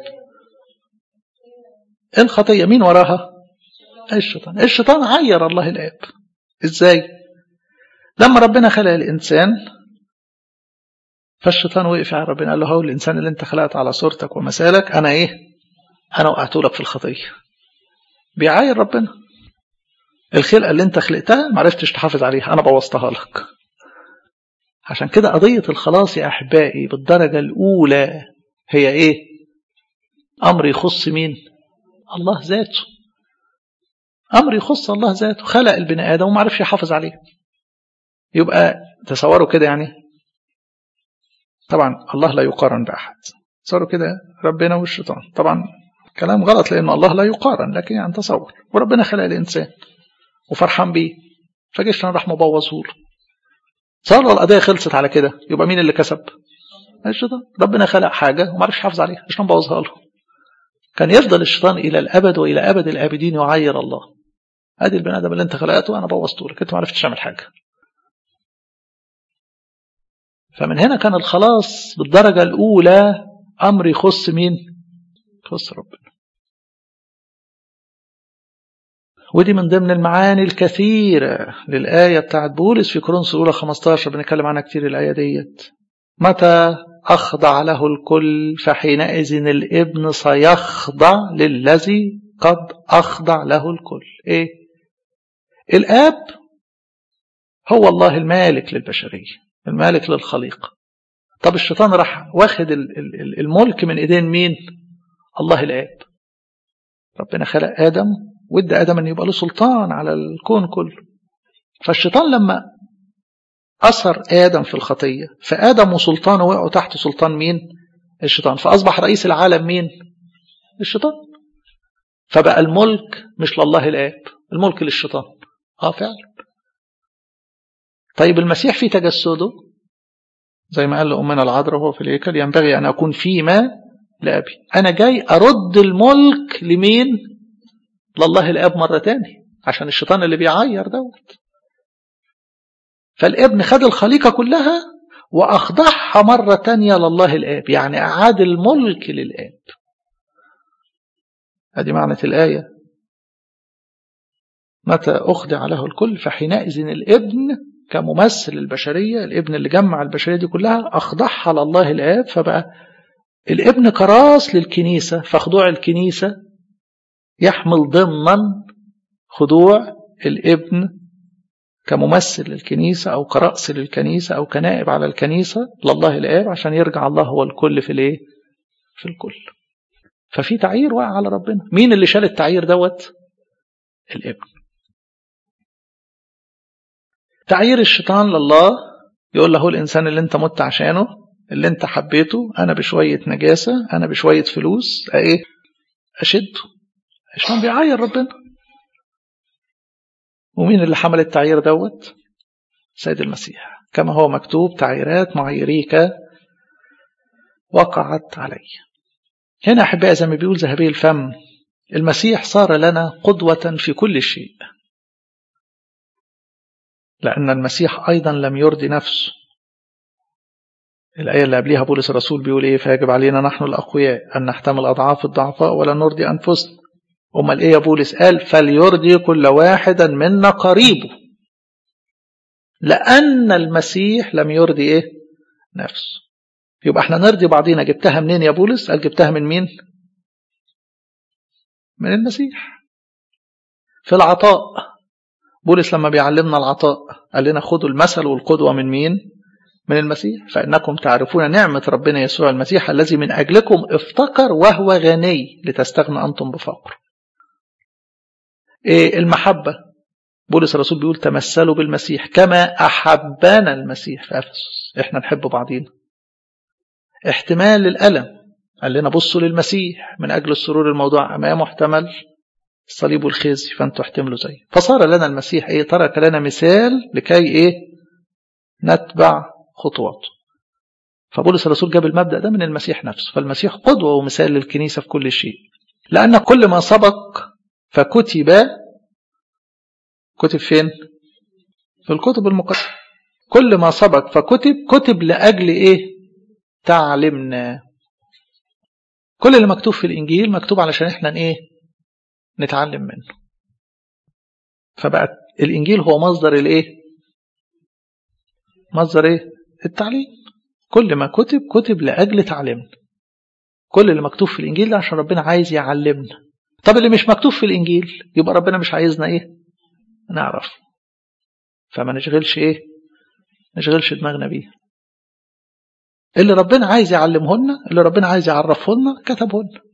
الخطية مين وراها؟ الشيطان. الشيطان عير الله الآب. ازاي؟ لما ربنا خلق الإنسان فالشيطان وقف على ربنا قال له هو الإنسان اللي انت خلقت على صورتك ومثالك أنا إيه؟ أنا وقعته لك في الخطية. بيعاير ربنا. الخلقة اللي انت خلقتها معرفتش تحافظ عليها، أنا بوظتها لك. عشان كده قضية الخلاص يا أحبائي بالدرجة الأولى هي إيه؟ أمر يخص مين؟ الله ذاته. أمر يخص الله ذاته. خلق البني آدم وما عرفش يحافظ عليه. يبقى تصوروا كده يعني، طبعا الله لا يقارن بأحد. تصوروا كده ربنا والشيطان، طبعا كلام غلط لأن الله لا يقارن، لكن يعني تصور وربنا خلق الإنسان وفرحان بيه فجيش راح مبوظه له. صار القضية خلصت على كده، يبقى مين اللي كسب؟ الشيطان. ربنا خلق حاجة وما عرفش يحافظ عليها، الشيطان بوظها له. كان يفضل الشيطان إلى الأبد وإلى أبد الآبدين يعير الله. هذه البني آدم اللي أنت خلقته أنا بوظته لك، أنت ما عرفتش تعمل حاجة. فمن هنا كان الخلاص بالدرجة الأولى أمر يخص مين؟ يخص ربنا. ودي من ضمن المعاني الكثيرة للآية بتاعت بولس في كورنثوس الأولى خمسة عشر، بنتكلم عنها كتير الآية ديت. متى أخضع له الكل فحينئذ الابن سيخضع للذي قد أخضع له الكل. إيه؟ الآب هو الله المالك للبشرية، المالك للخليقة. طب الشيطان راح واخد الملك من ايدين مين؟ الله الآب. ربنا خلق آدم وادى آدم ان يبقى له سلطان على الكون كله. فالشيطان لما أثر آدم في الخطية، فآدم وسلطانه وقعوا تحت سلطان مين؟ الشيطان. فأصبح رئيس العالم مين؟ الشيطان. فبقى الملك مش لله الآب، الملك للشيطان. اه فعلا. طيب المسيح في تجسده زي ما قال لأمنا العذراء وهو في الهيكل: ينبغي أن أكون فيما لأبي. أنا جاي أرد الملك لمين؟ لله الآب مرة تاني، عشان الشيطان اللي بيعير دوت. فالابن خد الخليقة كلها وأخضعها مرة تانية لله الآب، يعني أعاد الملك للآب. هذه معنى الآية: متى أخضع له الكل فحينئذ الابن كممثل البشرية، الابن اللي جمع البشرية دي كلها أخضعها لله الآب. فبقى الابن كراس للكنيسة، فخضوع الكنيسة يحمل ضمن خضوع الابن كممثل للكنيسة أو كرأس للكنيسة أو كنائب على الكنيسة لله الآب، عشان يرجع الله هو الكل في الايه؟ في الكل. ففي تعيير واقع على ربنا. مين اللي شال التعيير دوت؟ الابن. تعيير الشيطان لله، يقول له الإنسان اللي انت مت عشانه، اللي انت حبيته، أنا بشوية نجاسة، أنا بشوية فلوس ايه أشده. الشيطان بيعير ربنا. ومين اللي حمل التعيير دوت؟ سيد المسيح، كما هو مكتوب: تعييرات معيريك وقعت علي. هنا أحبائي زي ما بيقول ذهبي الفم: المسيح صار لنا قدوة في كل شيء، لأن المسيح أيضا لم يرضي نفسه. الآية اللي قبلها بولس الرسول بيقول إيه؟ فيجب علينا نحن الأقوياء أن نحتمل أضعاف الضعفاء ولا نرضي أنفسنا. أمال إيه يا بولس؟ قال: فليرضي كل واحدا منا قريبه، لأن المسيح لم يرضي إيه؟ نفسه. يبقى احنا نرضي بعضينا. جبتها منين يا بولس؟ قال: جبتها من مين؟ من المسيح. في العطاء، بولس لما بيعلمنا العطاء قال لنا: خدوا المثل والقدوة من مين؟ من المسيح. فإنكم تعرفون نعمة ربنا يسوع المسيح الذي من أجلكم افتقر وهو غني لتستغنى أنتم بفقر. إيه المحبة؟ بولس الرسول بيقول: تمثلوا بالمسيح كما أحبنا المسيح في أفسس. إحنا نحب بعضينا. احتمال للألم، قال لنا: بصوا للمسيح من أجل السرور الموضوع أمامه احتمل الصليب والخزي فأنتوا احتملوا زيه. فصار لنا المسيح إيه؟ ترك لنا مثال لكي إيه؟ نتبع خطواته. فبولس الرسول جاب المبدأ ده من المسيح نفسه. فالمسيح قدوة ومثال للكنيسة في كل شيء، لأن كل ما سبق فكتب. كتب فين؟ في الكتب المقدسة. كل ما سبق فكتب، كتب لأجل إيه؟ تعلمنا. كل اللي مكتوب في الإنجيل مكتوب علشان إحنا إيه؟ نتعلم منه. فبقى الإنجيل هو مصدر الإيه؟ مصدر إيه؟ التعليم. كل ما كتب كتب لأجل تعلمنا. كل اللي مكتوب في الإنجيل ده عشان ربنا عايز يعلمنا. طب اللي مش مكتوب في الإنجيل يبقى ربنا مش عايزنا إيه؟ نعرف. فما نشغلش إيه؟ نشغلش دماغنا بيه. اللي ربنا عايز يعلمه لنا، اللي ربنا عايز يعرفه لنا كتبه لنا.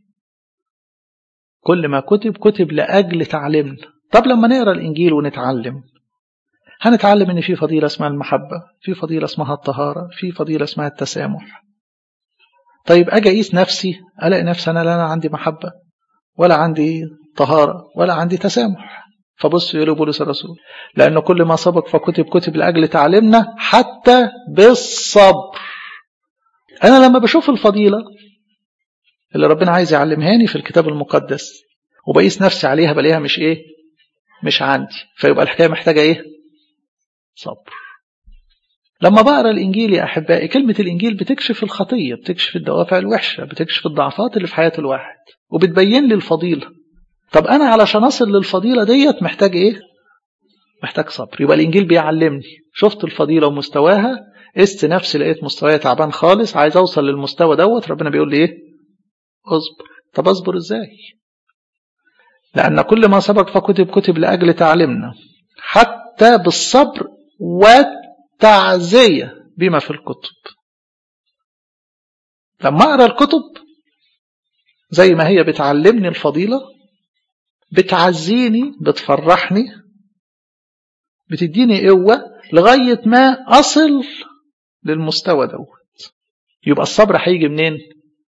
كل ما كتب كتب لأجل تعلمنا. طب لما نقرأ الإنجيل ونتعلم، هنتعلم ان في فضيلة اسمها المحبة، في فضيلة اسمها الطهارة، في فضيلة اسمها التسامح. طيب اجي اقيس نفسي، الاقي نفسي انا لا انا عندي محبة ولا عندي طهارة ولا عندي تسامح. فبص يقول بولس الرسول: لأنه كل ما سبق فكتب كتب لأجل تعلمنا حتى بالصبر. أنا لما بشوف الفضيلة اللي ربنا عايز يعلمهاني في الكتاب المقدس وبقيس نفسي عليها، بلاقيها مش إيه؟ مش عندي. فيبقى الحكاية محتاجة إيه؟ صبر. لما بقرأ الإنجيل يا أحبائي، كلمة الإنجيل بتكشف الخطية، بتكشف الدوافع الوحشة، بتكشف الضعفات اللي في حياة الواحد، وبتبين لي الفضيلة. طب أنا علشان أصل للفضيلة ديت محتاج إيه؟ محتاج صبر. يبقى الإنجيل بيعلمني. شفت الفضيلة ومستواها، قست نفسي لقيت مستواي تعبان خالص، عايز أوصل للمستوى دوت، ربنا بيقول لي إيه؟ أصبر. طب أصبر إزاي؟ لأن كل ما سبق فكتب كتب لأجل تعلمنا حتى بالصبر والتعزية بما في الكتب. لما أقرأ الكتب زي ما هي بتعلمني الفضيلة، بتعزيني، بتفرحني، بتديني قوة لغاية ما أصل للمستوى دوت. يبقى الصبر هيجي منين؟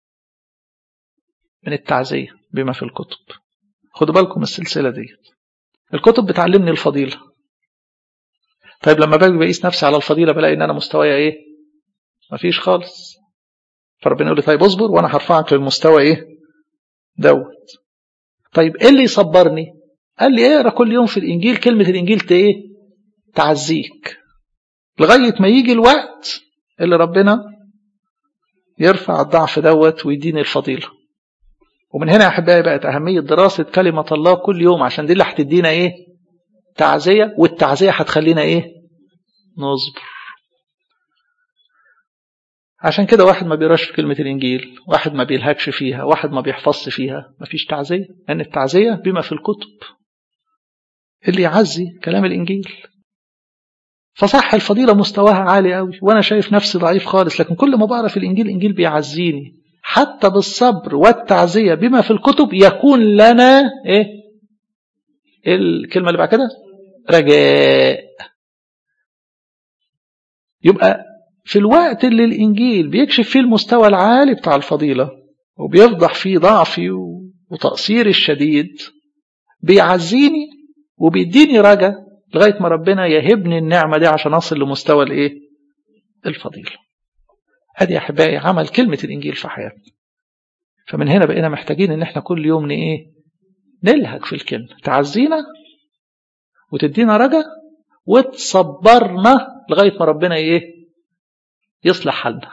من التعزية بما في الكتب. خدوا بالكم السلسلة دي، الكتب بتعلمني الفضيلة. طيب لما باجي بقيس نفسي على الفضيلة بلاقي ان انا مستواي ايه؟ مفيش خالص. فربنا يقول لي طيب اصبر وانا هرفعك للمستوى ايه دوت. طيب ايه اللي يصبرني؟ قال لي اقرا كل يوم في الانجيل كلمة الانجيل ايه؟ تعزيك لغاية ما يجي الوقت اللي ربنا يرفع الضعف دوت ويديني الفضيلة. ومن هنا يا احبائي بقت اهمية دراسة كلمة الله كل يوم، عشان دي اللي هتدينا ايه؟ تعزية، والتعزية هتخلينا ايه؟ نصبر. عشان كده واحد ما بيقراش في كلمة الانجيل، واحد ما بيلهكش فيها، واحد ما بيحفظش فيها، مفيش تعزية، لان التعزية بما في الكتب اللي يعزي كلام الانجيل. فصح الفضيلة مستواها عالي قوي وانا شايف نفسي ضعيف خالص، لكن كل ما بقرا في الانجيل الانجيل بيعزيني. حتى بالصبر والتعزية بما في الكتب يكون لنا ايه؟ الكلمة اللي بعد كده رجاء. يبقى في الوقت اللي الانجيل بيكشف فيه المستوى العالي بتاع الفضيلة وبيفضح فيه ضعفي وتقصيري الشديد، بيعزيني وبيديني رجاء لغاية ما ربنا يهبني النعمة دي عشان أصل لمستوى الإيه؟ الفضيلة. هذه يا أحبائي عمل كلمة الإنجيل في حياتنا. فمن هنا بقينا محتاجين إن إحنا كل يوم إيه؟ نلهج في الكلمة، تعزينا وتدينا رجاء وتصبرنا لغاية ما ربنا إيه؟ يصلح حالنا.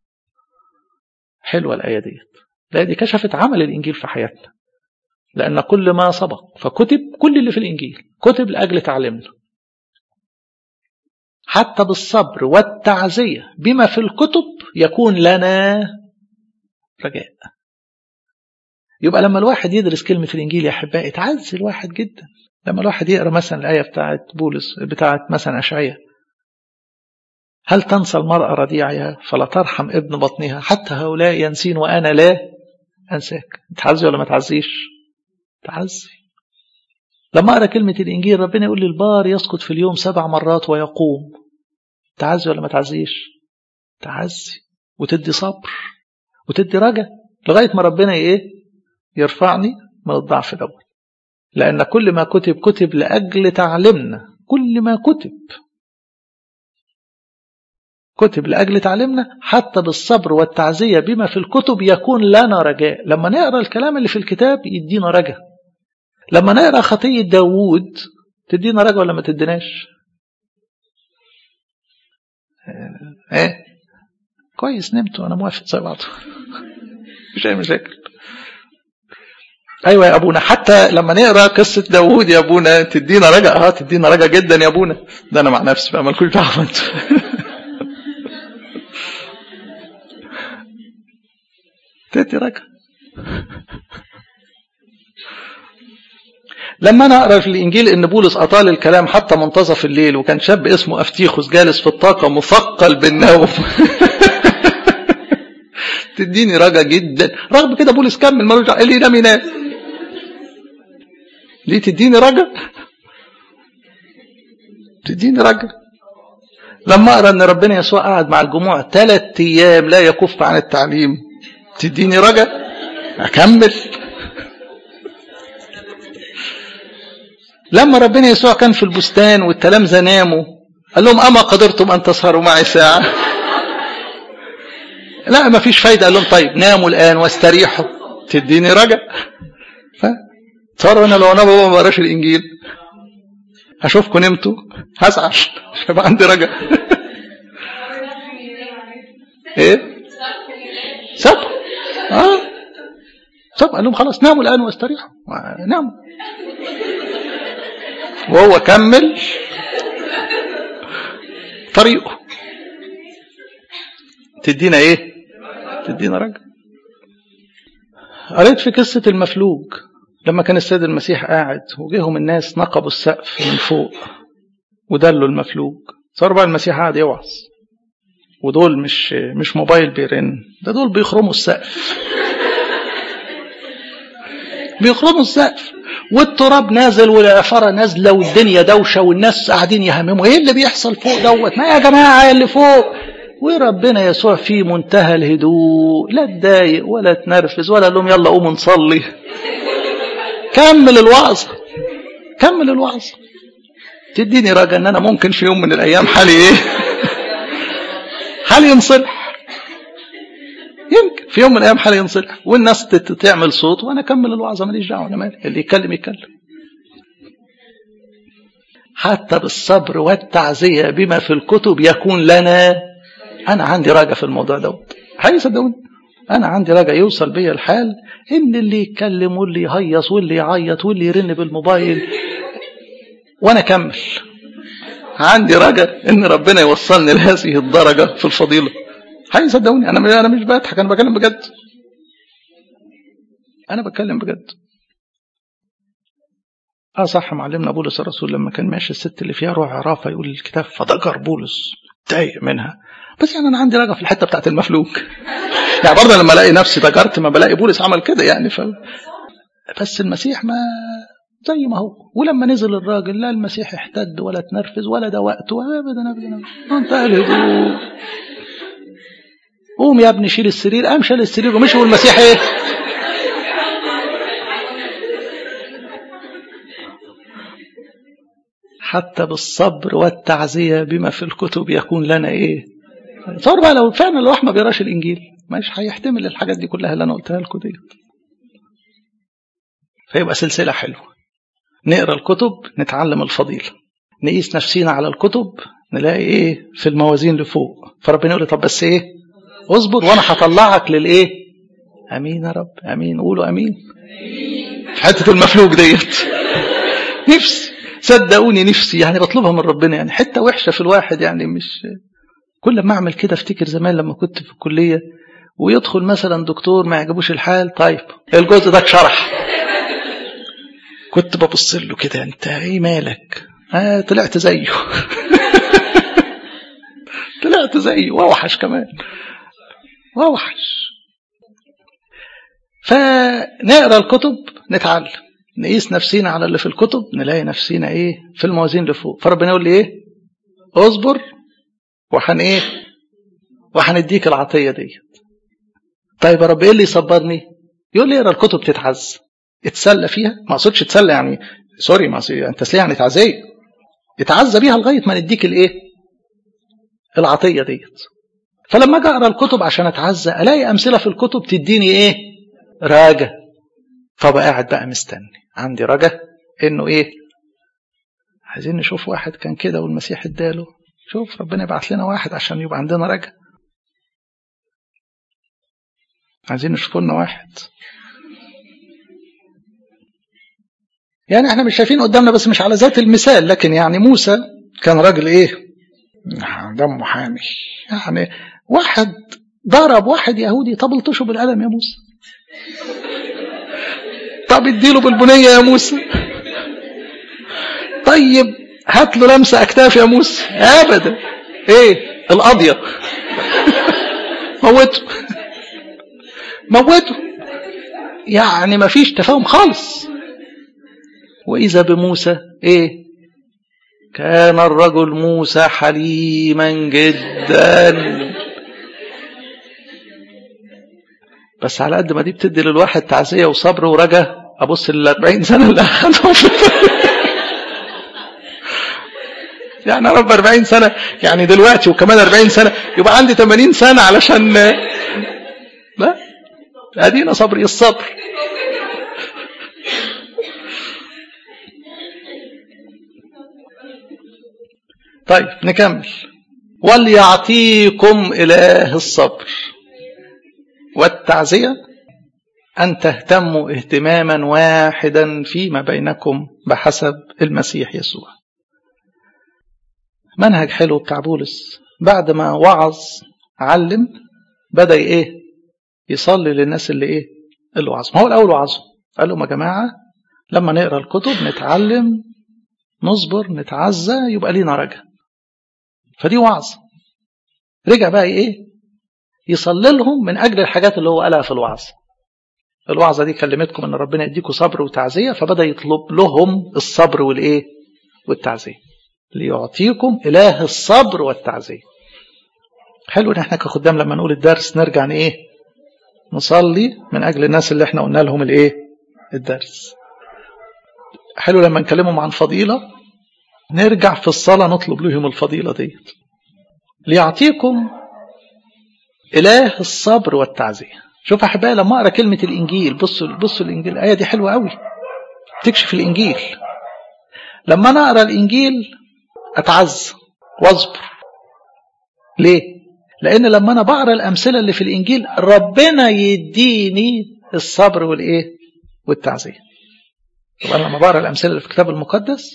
حلوة الآية دي، الآية دي كشفت عمل الإنجيل في حياتنا. لأن كل ما سبق فكتب، كل اللي في الإنجيل كتب لأجل تعلمنا. حتى بالصبر والتعزية بما في الكتب يكون لنا رجاء. يبقى لما الواحد يدرس كلمة الإنجيل يا أحبائي تعزي الواحد جدا. لما الواحد يقرأ مثلا الآية بتاعت بولس بتاعت مثلا أشعياء: هل تنسى المرأة رضيعها فلا ترحم ابن بطنها، حتى هؤلاء ينسين وأنا لا أنساك. تعزي ولا ما تعزيش؟ تعزي. لما أقرأ كلمة الإنجيل ربنا يقول لي البار يسقط في اليوم سبع مرات ويقوم. تعزي ولا ما تعزيش؟ تعزي وتدي صبر وتدي رجاء لغاية ما ربنا إيه؟ يرفعني من الضعف دوت. لأن كل ما كتب كتب لأجل تعلمنا. كل ما كتب كتب لأجل تعلمنا، حتى بالصبر والتعزية بما في الكتب يكون لنا رجاء. لما نقرأ الكلام اللي في الكتاب يدينا رجاء. لما نقرأ خطية داوود تدينا رجاء ولا ما تديناش؟ ايه كويس، نمتوا، انا موافق زي بعض. مش اي مشاكل. ايوه يا ابونا، حتى لما نقرا قصه داوود يا ابونا تدينا رجاء. اه تدينا رجاء جدا يا ابونا. ده انا مع نفسي بقى مالكوش دعوه انتوا. تدي رجاء. لما انا اقرا في الانجيل ان بولس اطال الكلام حتى منتصف الليل، وكان شاب اسمه افتيخوس جالس في الطاقه مثقل بالنوم، تديني رجاء جدا. رغم كده بولس كمل ما رجع اللي ينام ينام. ليه تديني رجاء؟ تديني رجاء. لما اقرا ان ربنا يسوع قعد مع الجموع ثلاث ايام لا يكف عن التعليم، تديني رجاء اكمل. لما ربنا يسوع كان في البستان والتلامذة ناموا قال لهم أما قدرتم أن تسهروا معي ساعة؟ لا ما فيش فايدة. قال لهم طيب ناموا الآن واستريحوا، تديني رجاء. صار أنا لو أنا بابا ما بقراش الإنجيل هشوفكم نمتوا هزعل، مش هيبقى عندي رجاء. ايه سب اه سب قال لهم خلاص ناموا الآن واستريحوا، ناموا. وهو كمل طريقه. تدينا ايه؟ تدينا رجاء. قريت في قصة المفلوج لما كان السيد المسيح قاعد وجيهم الناس نقبوا السقف من فوق ودلوا المفلوج، صار بقى المسيح قاعد يوعظ، ودول مش مش موبايل بيرن، ده دول بيخرموا السقف بيخرموا السقف، والتراب نازل والعفاره نازله والدنيا دوشه والناس قاعدين يهمموا ايه اللي بيحصل فوق دوت، ما يا جماعه اللي فوق. وربنا يسوع في منتهى الهدوء، لا تضايق ولا تنرفز ولا لهم يلا قوموا نصلي. كمل الوعظه كمل الوعظه. تديني رجاء ان انا ممكن في يوم من الايام حالي ايه حالي ينصلح، يمكن في يوم من الايام حالي ينصلح والناس تعمل صوت وانا اكمل الوعظه، ماليش دعوه، انا مالي، اللي يتكلم يتكلم. حتى بالصبر والتعزيه بما في الكتب يكون لنا. انا عندي رجاء في الموضوع دوت، حقيقي صدقوني انا عندي رجاء يوصل بيا الحال ان اللي يتكلم واللي يهيص واللي يعيط واللي يرن بالموبايل وانا اكمل. عندي رجاء ان ربنا يوصلني لهذه الدرجه في الفضيله. حقيقي صدقوني انا انا مش بضحك، انا بكلم بجد، انا بتكلم بجد. اه صح، معلمنا بولس الرسول لما كان ماشي الست اللي فيها روح عرافه يقول الكتاب فضجر بولس ضايق منها، بس يعني انا عندي رجاء في الحته بتاعت المفلوك يعني برضه لما الاقي نفسي ضجرت ما بلاقي بولس عمل كده يعني ف... بس المسيح ما زي ما هو. ولما نزل الراجل لا المسيح احتد ولا تنرفز ولا ده وقته ابدا ابدا، انتهى الهدوء. قوم يا ابني شيل السرير، قام شال السرير ومشي، والمسيح ايه حتى بالصبر والتعزية بما في الكتب يكون لنا ايه. صار بقى لو فعلا الواحد ما بيقراش الانجيل مش هيحتمل الحاجات دي كلها اللي انا قلتها لكم دي. فيبقى سلسلة حلوة، نقرا الكتب نتعلم الفضيلة، نقيس نفسينا على الكتب نلاقي ايه في الموازين لفوق. فربنا يقول لي طب بس ايه اصبر وانا هطلعك للايه. امين يا رب، امين، قولوا امين في حته المفلوج ديت. نفسي صدقوني نفسي يعني بطلبها من ربنا، يعني حته وحشه في الواحد يعني مش كل ما اعمل كده. افتكر زمان لما كنت في الكليه ويدخل مثلا دكتور ما يعجبوش الحال، طيب الجزء ده اتشرح، كنت ببص له كده انت ايه مالك؟ اه طلعت زيه طلعت زيه واوحش كمان واوحش. فنقرا الكتب نتعلم، نقيس نفسينا على اللي في الكتب نلاقي نفسينا ايه في الموازين اللي فوق. فربنا يقول لي ايه اصبر وحن ايه وحنديك العطيه دي. طيب يا رب ايه اللي يصبرني؟ يقول لي اقرا الكتب تتعز، اتسلى فيها. ما اقصدش اتسلى يعني سوري، ما انت تسليه يعني تعزيه، اتعزى بيها لغايه ما نديك الايه العطيه ديت. فلما اجي اقرا الكتب عشان اتعزى الاقي امثله في الكتب تديني ايه رجاء، فبقى قاعد بقى مستني عندي رجاء انه ايه عايزين نشوف واحد كان كده والمسيح اداله. شوف ربنا يبعث لنا واحد عشان يبقى عندنا رجاء، عايزين نشوف لنا واحد. يعني احنا مش شايفين قدامنا بس مش على ذات المثال، لكن يعني موسى كان راجل ايه دمه حامي، يعني واحد ضرب واحد يهودي، طب الطشه بالقلم يا موسى، طب اديله بالبنيه يا موسى، طيب هات له لمسه اكتاف يا موسى، ابدا ايه القضيه موته موته، يعني ما فيش تفاهم خالص. واذا بموسى ايه كان الرجل موسى حليما جدا. بس على قد ما دي بتدي للواحد تعزية وصبر ورجاء، ابص للأربعين سنة اللي اخذهم يعني رب أربعين سنة يعني دلوقتي وكمان أربعين سنة يبقى عندي ثمانين سنة علشان لا ادينا صبري الصبر. طيب نكمل. وليعطيكم إله الصبر والتعزية أن تهتموا اهتماما واحدا فيما بينكم بحسب المسيح يسوع. منهج حلو بتاع بولس، بعد ما وعظ علم بدأ ايه يصلي للناس اللي ايه اللي وعظ. ما هو الأول وعظه قال لهم يا جماعة لما نقرأ الكتب نتعلم نصبر نتعزى يبقى لينا رجاء. فدي وعظ. رجع بقى ايه يصلي لهم من اجل الحاجات اللي هو قالها في الوعظ. الوعظه دي كلمتكم ان ربنا يديكم صبر وتعزيه، فبدا يطلب لهم الصبر والايه والتعزيه. ليعطيكم اله الصبر والتعزيه. حلو ان احنا كخدام لما نقول الدرس نرجع ايه نصلي من اجل الناس اللي احنا قلنا لهم الايه الدرس. حلو لما نكلمهم عن فضيله نرجع في الصلاه نطلب لهم الفضيله دي. ليعطيكم اله الصبر والتعزيه. شوف احبائي لما اقرا كلمه الانجيل، بصوا بصوا الانجيل، الايه دي حلوه قوي تكشف الانجيل. لما انا اقرا الانجيل اتعز واصبر. ليه؟ لان لما انا بقرا الامثله اللي في الانجيل ربنا يديني الصبر والايه والتعزيه. طبعا لما بقرا الامثله اللي في الكتاب المقدس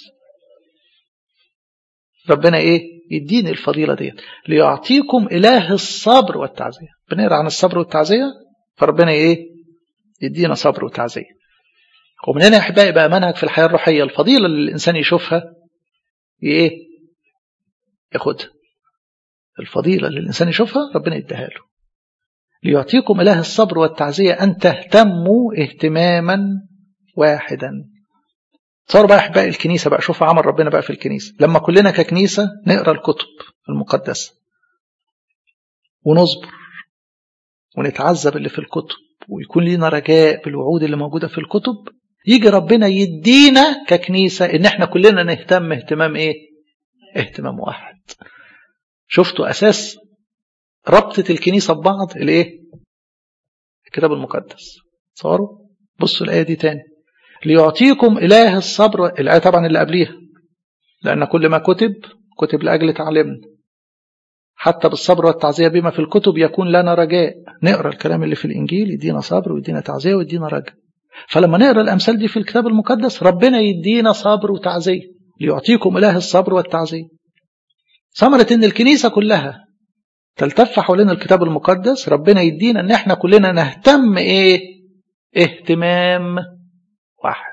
ربنا ايه يديني الفضيله ديت. ليعطيكم اله الصبر والتعزيه. بنقرا عن الصبر والتعزيه فربنا ايه يدينا صبر وتعزيه. ومن هنا يا احبائي بقى منهج في الحياه الروحيه، الفضيله اللي الانسان يشوفها ايه ياخدها. الفضيله اللي الانسان يشوفها ربنا يديها له. ليعطيكم اله الصبر والتعزيه ان تهتموا اهتماما واحدا. صار بقى احبائي الكنيسه بقى، شوفوا عمل ربنا بقى في الكنيسه لما كلنا ككنيسه نقرا الكتب المقدسه ونصبر ونتعذب اللي في الكتب ويكون لنا رجاء بالوعود اللي موجودة في الكتب، يجي ربنا يدينا ككنيسة ان احنا كلنا نهتم اهتمام ايه اهتمام واحد. شفتوا اساس ربطة الكنيسة ببعض الايه الكتاب المقدس. صاروا بصوا الآية دي تاني. ليعطيكم إله الصبر. الآية طبعا اللي قبليها لأن كل ما كتب كتب لأجل تعلمنا حتى بالصبر والتعزية بما في الكتب يكون لنا رجاء. نقرأ الكلام اللي في الإنجيل يدينا صبر ويدينا تعزية ويدينا رجاء. فلما نقرأ الأمثال دي في الكتاب المقدس ربنا يدينا صبر وتعزية. ليعطيكم إله الصبر والتعزية. ثمرة إن الكنيسة كلها تلتف حوالين الكتاب المقدس ربنا يدينا إن إحنا كلنا نهتم إيه اهتمام واحد.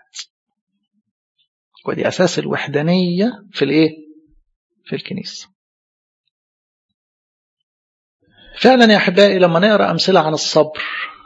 ودي أساس الوحدانية في الإيه في الكنيسة. فعلا يا أحبائي لما نقرأ أمثلة عن الصبر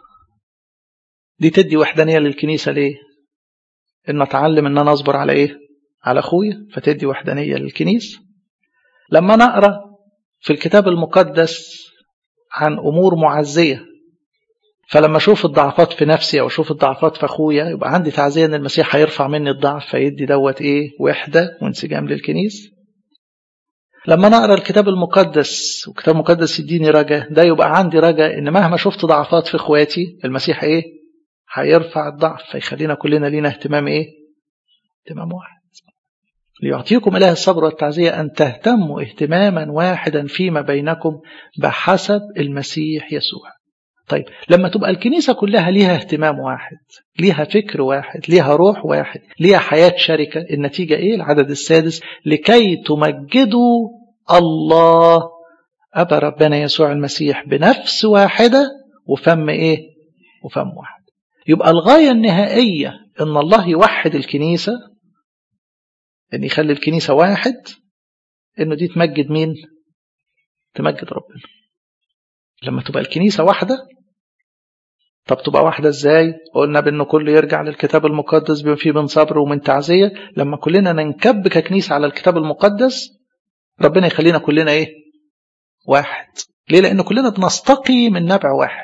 دي تدي وحدانية للكنيسة. ليه؟ إن أتعلم إن أنا أصبر على إيه؟ على أخويا، فتدي وحدانية للكنيسة. لما نقرأ في الكتاب المقدس عن أمور معزية فلما أشوف الضعفات في نفسي أو أشوف الضعفات في أخويا يبقى عندي تعزية إن المسيح هيرفع مني الضعف فيدي دوت إيه وحدة وانسجام للكنيسة. لما نقرأ الكتاب المقدس والكتاب المقدس يديني رجاء، ده يبقى عندي رجاء إن مهما شفت ضعفات في إخواتي المسيح إيه هيرفع الضعف فيخلينا كلنا لينا اهتمام إيه اهتمام واحد. ليعطيكم إله الصبر والتعزية أن تهتموا اهتماما واحدا فيما بينكم بحسب المسيح يسوع. طيب لما تبقى الكنيسة كلها ليها اهتمام واحد، ليها فكر واحد، ليها روح واحد، ليها حياة شركة، النتيجة ايه؟ العدد السادس لكي تمجدوا الله أبا ربنا يسوع المسيح بنفس واحدة وفم ايه وفم واحد. يبقى الغاية النهائية ان الله يوحد الكنيسة، ان يخلي الكنيسة واحد، انه دي تمجد مين؟ تمجد ربنا. لما تبقى الكنيسة واحدة، طب تبقى واحدة ازاي؟ قلنا بانه كله يرجع للكتاب المقدس بما فيه من صبر ومن تعزية. لما كلنا ننكب ككنيسة على الكتاب المقدس ربنا يخلينا كلنا ايه واحد. ليه؟ لان كلنا بنستقي من نبع واحد.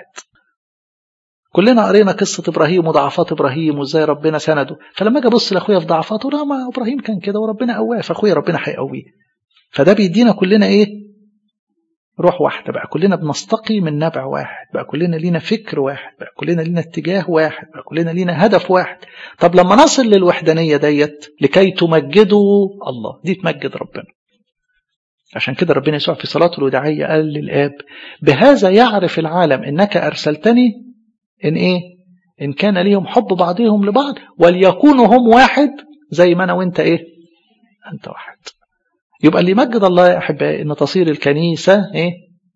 كلنا قرينا قصة ابراهيم وضعفات ابراهيم وازاي ربنا سنده. فلما اجي ابص لاخويا في ضعفاته، لا ما ابراهيم كان كده وربنا قواه، فاخويا ربنا هيقويه. فده بيدينا كلنا ايه روح واحدة. بقى كلنا بنستقي من نبع واحد، بقى كلنا لينا فكر واحد، بقى كلنا لينا اتجاه واحد، بقى كلنا لينا هدف واحد. طب لما نصل للوحدانية ديت لكي تمجدوا الله، دي تمجد ربنا. عشان كده ربنا يسوع في صلاته الوداعية قال للآب بهذا يعرف العالم إنك أرسلتني إن إيه إن كان ليهم حب بعضهم لبعض وليكونوا هم واحد زي ما أنا وإنت إيه أنت واحد. يبقى اللي يمجد الله يا أحبائي إن تصير الكنيسة إيه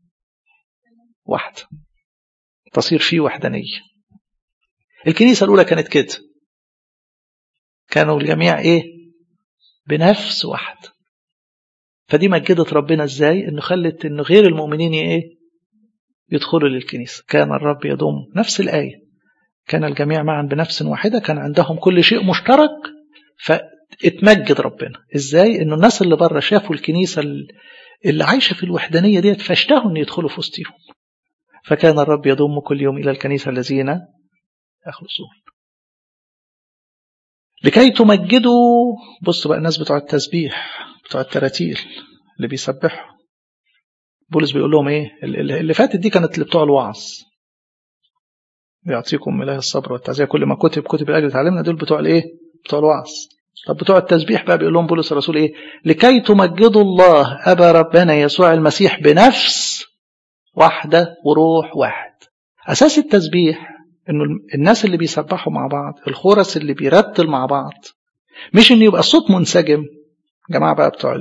واحدة، تصير فيه وحدانية. الكنيسة الأولى كانت كده، كانوا الجميع إيه بنفس واحد. فدي مجدت ربنا ازاي؟ انه خلت انه غير المؤمنين ايه يدخلوا للكنيسة. كان الرب يضم، نفس الآية، كان الجميع معا بنفس واحدة، كان عندهم كل شيء مشترك، فاتمجد ربنا ازاي؟ انه الناس اللي بره شافوا الكنيسة اللي عايشة في الوحدانية ديت فاشتهوا ان يدخلوا في وسطهم. فكان الرب يضم كل يوم الى الكنيسة الذين يخلصون لكي تمجدوا. بصوا بقى الناس بتوع التسبيح بتوع التراتيل اللي بيسبحوا، بولس بيقول لهم ايه؟ اللي فاتت دي كانت اللي بتوع الوعظ، يعطيكم إله الصبر والتعزية كل ما كتب كتب لأجل تعلمنا. دول بتوع الايه؟ بتوع الوعظ. طب بتوع التسبيح بقى بيقول لهم بولس الرسول ايه؟ لكي تمجدوا الله أبا ربنا يسوع المسيح بنفس واحدة وروح واحد. أساس التسبيح إنه الناس اللي بيسبحوا مع بعض، الخورس اللي بيرتل مع بعض، مش إنه يبقى الصوت منسجم. جماعة بقى بتوع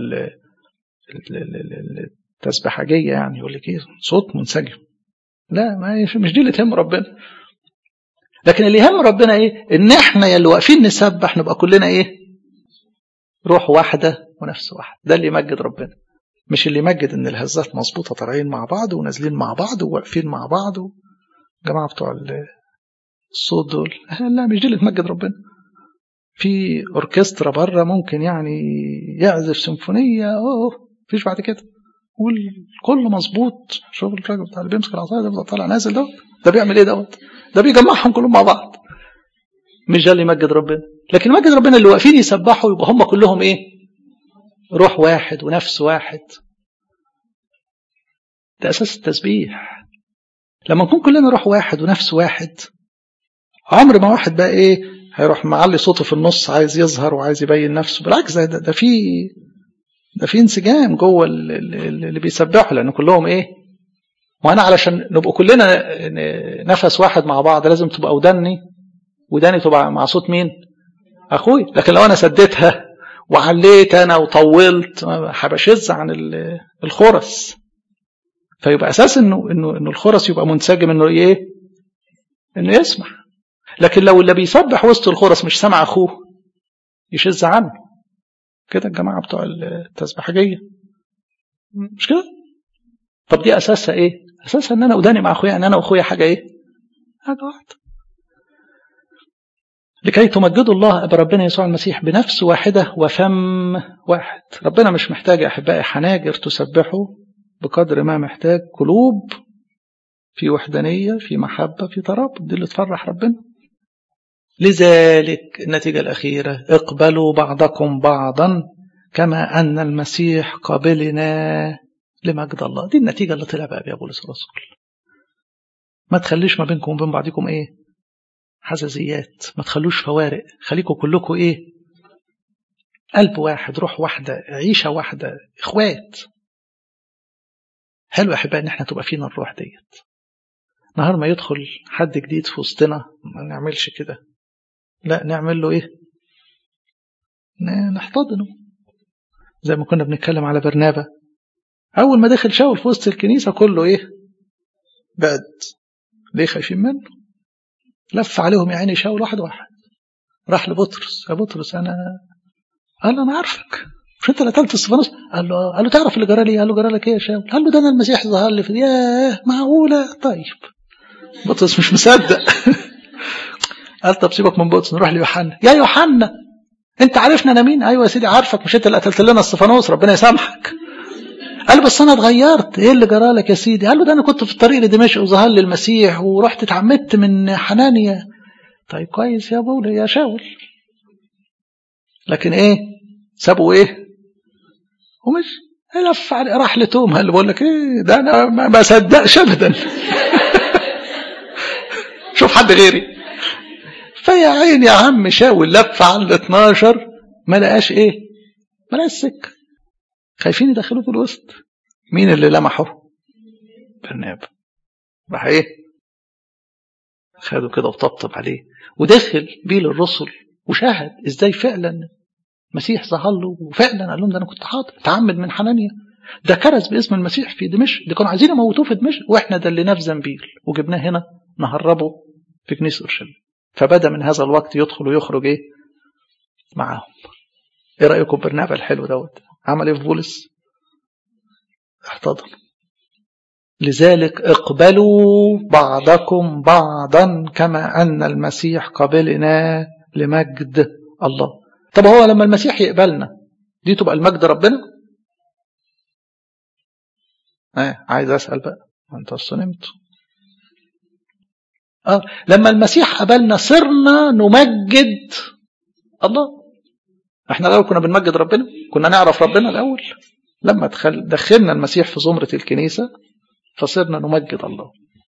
التسبيحجية يعني يقول لك ايه صوت منسجم، لا ما مش دي اللي تهم ربنا. لكن اللي يهم ربنا ايه؟ ان احنا يلي واقفين نسبح نبقى كلنا ايه؟ روح واحدة ونفس واحد. ده اللي يمجد ربنا، مش اللي يمجد ان الهزات مظبوطة طالعين مع بعض ونازلين مع بعض وواقفين مع بعض. جماعة بتوع الصوت دول لا، مش دي اللي تمجد ربنا. في اوركسترا بره ممكن يعني يعزف سيمفونية اوه مفيش بعد كده والكل مظبوط. شوف الراجل بتاع اللي بيمسك العصايه ده طالع نازل دوت، ده بيعمل ايه دوت؟ ده بيجمعهم كلهم مع بعض. مش ده اللي يمجد ربنا. لكن يمجد ربنا اللي واقفين يسبحوا يبقى هم كلهم ايه؟ روح واحد ونفس واحد. ده اساس التسبيح. لما نكون كلنا روح واحد ونفس واحد، عمر ما واحد بقى ايه هيروح معلي صوته في النص عايز يظهر وعايز يبين نفسه. بالعكس ده ده في ده في انسجام جوه اللي بيسبحوا، لان كلهم ايه؟ وانا علشان نبقى كلنا نفس واحد مع بعض لازم تبقى وداني وداني تبقى مع صوت مين؟ اخوي. لكن لو انا سديتها وعليت انا وطولت هبشز عن الخرس. فيبقى اساس انه انه انه الخرس يبقى منسجم، انه ايه؟ انه يسمع. لكن لو اللي بيسبح وسط الخرس مش سمع اخوه يشز عنه. كده الجماعه بتوع التسبيحجيه مش كده؟ طب دي اساسها ايه؟ اساسها ان انا وداني مع اخويا، ان انا واخويا حاجه ايه؟ حاجه واحده. لكي تمجدوا الله ابا ربنا يسوع المسيح بنفس واحده وفم واحد. ربنا مش محتاج احبائي حناجر تسبحوا بقدر ما محتاج قلوب في وحدانيه، في محبه، في ترابط. دي اللي تفرح ربنا. لذلك النتيجه الاخيره اقبلوا بعضكم بعضا كما ان المسيح قابلنا لمجد الله. دي النتيجه اللي طلع بقى يا بولس الرسول. ما تخليش ما بينكم وبين بعضكم ايه؟ حزازيات. ما تخلوش فوارق. خليكم كلكم ايه؟ قلب واحد، روح واحده، عيشه واحده، اخوات. حلو يا احبائي ان احنا تبقى فينا الروح ديت. نهار ما يدخل حد جديد في وسطنا ما نعملش كده، لا نعمل له ايه؟ نحتضنه. زي ما كنا بنتكلم على برنابا، اول ما دخل شاول في وسط الكنيسه كله ايه؟ بعد. ليه؟ خايفين منه. لف عليهم يا عيني شاول واحد واحد. راح لبطرس، يا بطرس انا قال له انا عارفك، مش انت اللي قتلت استفانوس؟ قال له قال له تعرف اللي جرى لي؟ قال له جرى لك ايه يا شاول؟ قال له ده انا المسيح ظهر لي في دي. ياه معقوله؟ طيب. بطرس مش مصدق. قال طب سيبك من بطرس نروح ليوحنا. يا يوحنا انت عارفنا انا مين؟ ايوه يا سيدي عارفك، مش انت اللي قتلت لنا استفانوس؟ ربنا يسامحك. قال بس انا اتغيرت. ايه اللي جرى لك يا سيدي؟ قال له ده انا كنت في الطريق لدمشق وظهر لي المسيح ورحت اتعمدت من حنانيا. طيب كويس يا بولي يا شاول. لكن ايه؟ سابوا ايه؟ ومش لف عليه. راح لتوما اللي بقول لك ايه ده انا ما بصدقش ابدا. شوف حد غيري. فيا عين يا عم شاول لف على ال اتناشر ما لقاش ايه؟ ما لقاش سكه. خايفين يدخلوه في الوسط. مين اللي لمحه؟ برنابا. راح ايه؟ خدوا كده وطبطب عليه ودخل بيه للرسل وشاهد ازاي فعلا المسيح ظهر له، وفعلا قال لهم ده انا كنت حاضر اتعمد من حنانيا. ده كرز باسم المسيح في دمشق، ده كانوا عايزين يموتوه في دمشق واحنا دليناه في زنبيل وجبناه هنا نهربه في كنيسه اورشليم. فبدا من هذا الوقت يدخل ويخرج ايه؟ معاهم. ايه رايكم برنابا الحلو دوت؟ عمل ايه في بولس؟ احتضنوا. لذلك اقبلوا بعضكم بعضا كما أن المسيح قبلنا لمجد الله. طب هو لما المسيح يقبلنا دي تبقى المجد ربنا؟ اه عايز أسأل بقى، أنت صنمت. اه لما المسيح قبلنا صرنا نمجد الله. احنا الأول كنا بنمجد ربنا، كنا نعرف ربنا الأول. لما دخل دخلنا المسيح في زمرة الكنيسة فصرنا نمجد الله.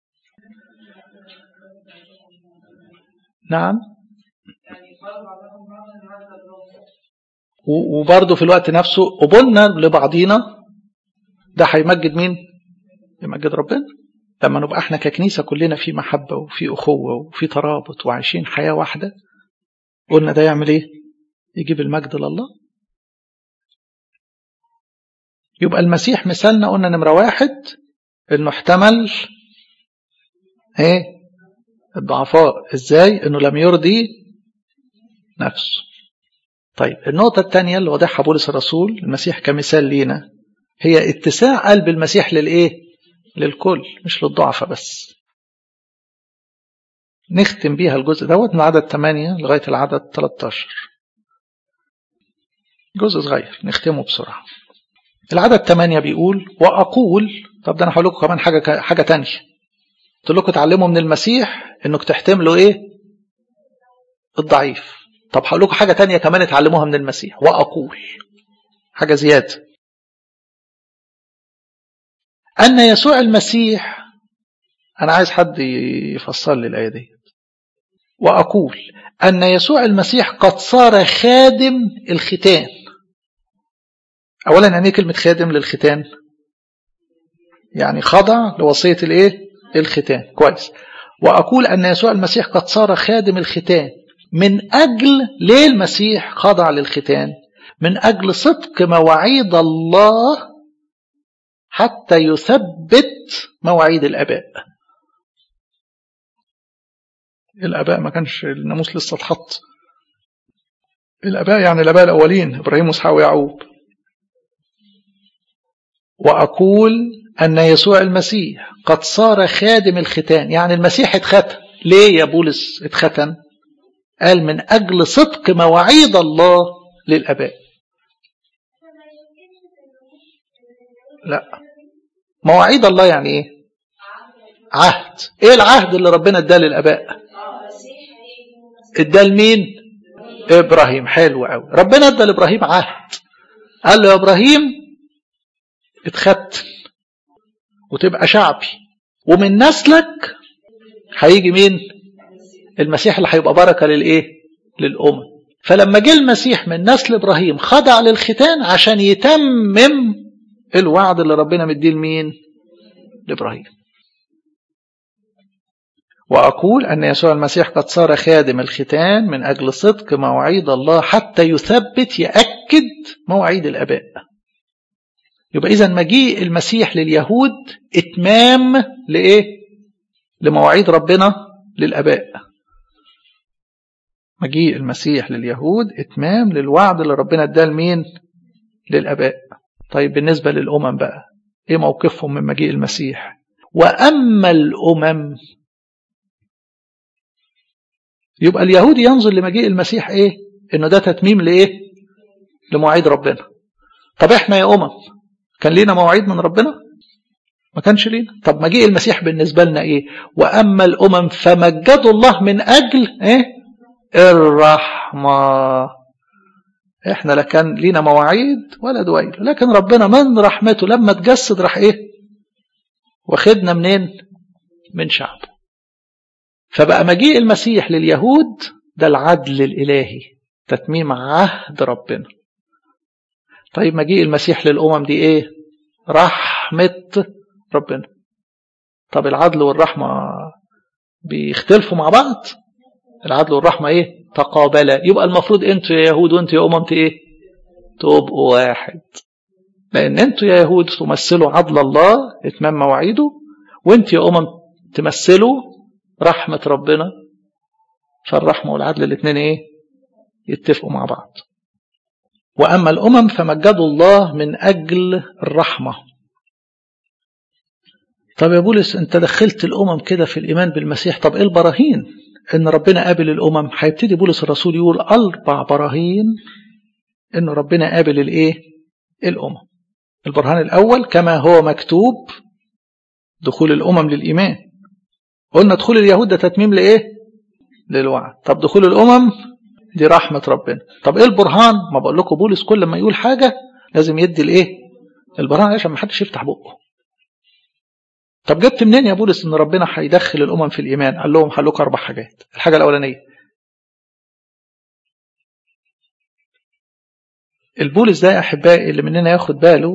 نعم. وبرضه في الوقت نفسه قبولنا لبعضينا ده هيمجد مين؟ يمجد ربنا. لما نبقى احنا ككنيسة كلنا في محبة وفي أخوة وفي ترابط وعايشين حياة واحدة، قلنا ده يعمل ايه؟ يجيب المجد لله. يبقى المسيح مثالنا قلنا نمرة واحد انه احتمل ايه الضعفاء. ازاي؟ انه لم يرضي نفسه. طيب النقطة الثانية اللي وضعها بولس الرسول المسيح كمثال لينا هي اتساع قلب المسيح للايه؟ للكل مش للضعفاء بس. نختم بيها الجزء دوت من العدد ثمانية لغاية العدد ثلاثة عشر. جزء صغير نختمه بسرعة. العدد ثمانية بيقول وأقول. طب ده أنا هقول لكم كمان حاجة حاجة تانية. قلت لكم تعلموا من المسيح إنك تحتملوا إيه؟ الضعيف. طب هقول لكم حاجة تانية كمان اتعلموها من المسيح. وأقول حاجة زيادة أن يسوع المسيح. أنا عايز حد يفسر لي الآية دي. وأقول أن يسوع المسيح قد صار خادم الختان. أولا يعني ايه كلمة خادم للختان؟ يعني خضع لوصية الايه؟ الختان. كويس. وأقول أن يسوع المسيح قد صار خادم الختان من أجل ليه المسيح خضع للختان؟ من أجل صدق مواعيد الله حتى يثبت مواعيد الآباء. الآباء ما كانش الناموس لسه اتحط. الآباء يعني الآباء الأولين إبراهيم وإسحاق ويعقوب. وأقول أن يسوع المسيح قد صار خادم الختان. يعني المسيح اتختن. ليه يا بولس اتختن؟ قال من أجل صدق مواعيد الله للآباء. لا، مواعيد الله يعني ايه؟ عهد. ايه العهد اللي ربنا اداه للآباء؟ اداه لمين؟ إبراهيم. حلو قوي. ربنا ادى لإبراهيم عهد. قال له يا إبراهيم اتختن وتبقى شعبي ومن نسلك هيجي مين؟ المسيح اللي هيبقى بركة للايه؟ للأمم. فلما جه المسيح من نسل إبراهيم خضع للختان عشان يتمم الوعد اللي ربنا مديه لمين؟ لإبراهيم. وأقول أن يسوع المسيح قد صار خادم الختان من أجل صدق مواعيد الله حتى يثبت يأكد مواعيد الآباء. يبقى إذن مجيء المسيح لليهود إتمام لإيه؟ لمواعيد ربنا للآباء. مجيء المسيح لليهود إتمام للوعد اللي ربنا اداه لمين؟ للآباء. طيب بالنسبة للأمم بقى إيه موقفهم من مجيء المسيح؟ وأما الأمم. يبقى اليهود ينظر لمجيء المسيح إيه؟ إنه ده تتميم لإيه؟ لمواعيد ربنا. طب إحنا يا أمم كان لينا مواعيد من ربنا؟ ما كانش لينا. طب مجيء المسيح بالنسبة لنا إيه؟ وأما الأمم فمجدوا الله من أجل إيه؟ الرحمة. إحنا لا كان لينا مواعيد ولا دوائل، لكن ربنا من رحمته لما تجسد راح إيه؟ واخدنا منين؟ من شعبه. فبقى مجيء المسيح لليهود ده العدل الإلهي، تتميم عهد ربنا. طيب مجيء المسيح للأمم دي إيه؟ رحمة ربنا. طب العدل والرحمة بيختلفوا مع بعض؟ العدل والرحمة إيه؟ تقابلا. يبقى المفروض أنتوا يا يهود وأنتوا يا أمم إيه؟ تبقوا واحد. لأن أنتوا يا يهود تمثلوا عدل الله إتمام مواعيده، وأنتوا يا أمم تمثلوا رحمة ربنا. فالرحمة والعدل الاثنين إيه؟ يتفقوا مع بعض. وأما الأمم فمجدوا الله من أجل الرحمة. طب يا بولس انت دخلت الامم كده في الايمان بالمسيح، طب ايه البراهين ان ربنا قابل الامم؟ هيبتدي بولس الرسول يقول اربع براهين ان ربنا قابل الايه؟ الامم. البرهان الاول كما هو مكتوب دخول الامم للايمان. قلنا دخول اليهود ده تتميم لايه؟ للوعد. طب دخول الامم دي رحمه ربنا. طب ايه البرهان؟ ما بقول لكم بولس كل ما يقول حاجه لازم يدي الايه؟ البرهان عشان ما حدش يفتح بقه. طب جبت منين يا بولس ان ربنا هيدخل الامم في الايمان؟ قال لهم هقول اربع حاجات. الحاجه الاولانيه البولس ده يا احبائي اللي مننا ياخد باله،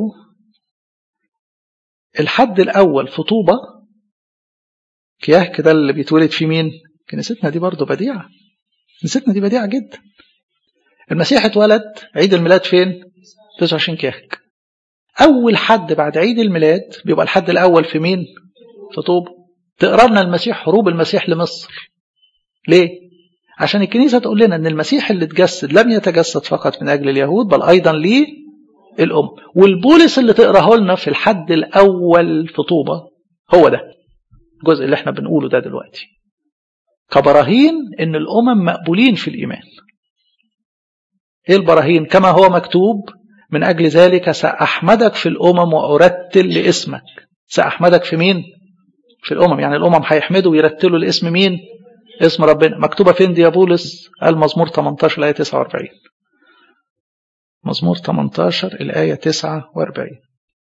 الحد الاول في طوبه كياك ده اللي بيتولد فيه مين؟ كنيستنا دي برضه بديعه. كنيستنا دي بديعه جدا. المسيح اتولد عيد الميلاد فين؟ تسعة وعشرين كياك. اول حد بعد عيد الميلاد بيبقى الحد الاول في مين؟ في طوبه. تقرا لنا المسيح هروب المسيح لمصر. ليه؟ عشان الكنيسة تقول لنا ان المسيح اللي اتجسد لم يتجسد فقط من اجل اليهود بل ايضا ليه الام. والبولس اللي تقراه لنا في الحد الاول في طوبة هو ده الجزء اللي احنا بنقوله ده دلوقتي كبراهين ان الامم مقبولين في الايمان. ايه البراهين؟ كما هو مكتوب من اجل ذلك ساحمدك في الامم وارتل لاسمك. ساحمدك في مين؟ في الامم. يعني الامم هيحمدوا ويرتلوا لاسم مين؟ اسم ربنا. مكتوبة فين دي يا بولس؟ قال مزمور ثمانية عشر الآية تسعة وأربعين. مزمور ثمانية عشر الآية تسعة وأربعين.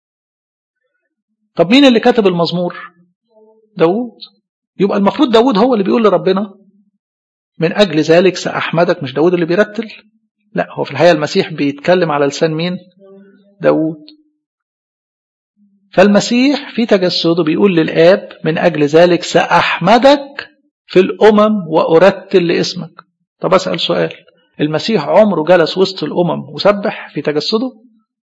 طب مين اللي كتب المزمور؟ داود. يبقى المفروض داود هو اللي بيقول لربنا من أجل ذلك سأحمدك. مش داود اللي بيرتل، لا، هو في الحقيقة المسيح بيتكلم على لسان مين؟ داود. فالمسيح في تجسده بيقول للآب من أجل ذلك سأحمدك في الأمم وأرتل لاسمك. طب أسأل سؤال، المسيح عمره جلس وسط الأمم وسبح في تجسده؟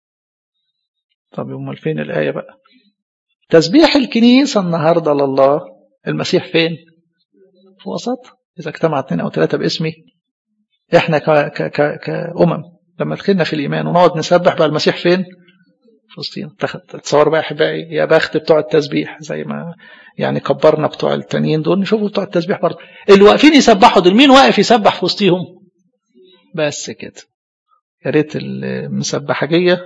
طب يوم فين الآية بقى؟ تسبيح الكنيسة النهاردة لله المسيح فين؟ في وسط. إذا اجتمع اثنين أو ثلاثة باسمي، إحنا ك ك ك كأمم لما دخلنا في الإيمان ونقعد نسبح بقى المسيح فين؟ في وسطينا. تصور بقى أحبائي يا بخت بتوع التسبيح، زي ما يعني كبرنا بتوع التانيين دول، نشوفوا بتوع التسبيح برضه اللي واقفين يسبحوا دول. مين واقف يسبح في وسطيهم؟ بس كده. يا ريت المسبحجيه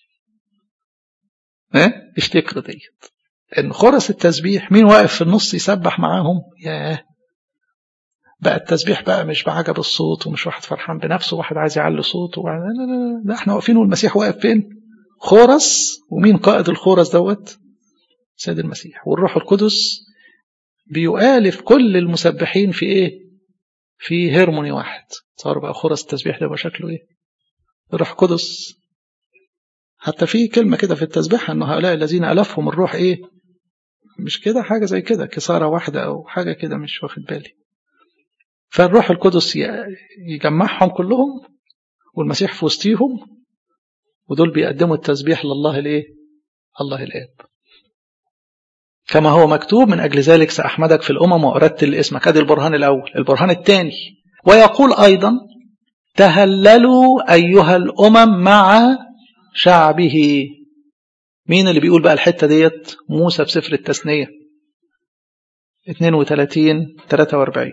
ها اشتكروا ديت ان خرس التسبيح مين واقف في النص يسبح معاهم. ياه، بقى التسبيح بقى مش بعجب الصوت ومش واحد فرحان بنفسه وواحد عايز يعلي صوته. لا لا لا، ده احنا واقفين والمسيح واقف فين؟ خرس. ومين قائد الخرس دوت؟ سيد المسيح. والروح القدس بيؤالف كل المسبحين في ايه؟ في هرموني واحد. صار بقى خرس التسبيح ده بقى شكله ايه؟ الروح القدس. حتى في كلمة كده في التسبيح ان هؤلاء الذين ألفهم الروح ايه؟ مش كده حاجة زي كده كسارة واحدة او حاجة كده مش واخد بالي. فالروح القدس يجمعهم كلهم والمسيح في وسطيهم، ودول بيقدموا التسبيح لله الايه؟ الله الآب. كما هو مكتوب من أجل ذلك سأحمدك في الأمم وأرتل اسمك. هذا البرهان الأول. البرهان الثاني ويقول أيضا تهللوا أيها الأمم مع شعبه. مين اللي بيقول بقى الحتة ديت؟ موسى في سفر التثنية اثنين وثلاثين ثلاثة وأربعين.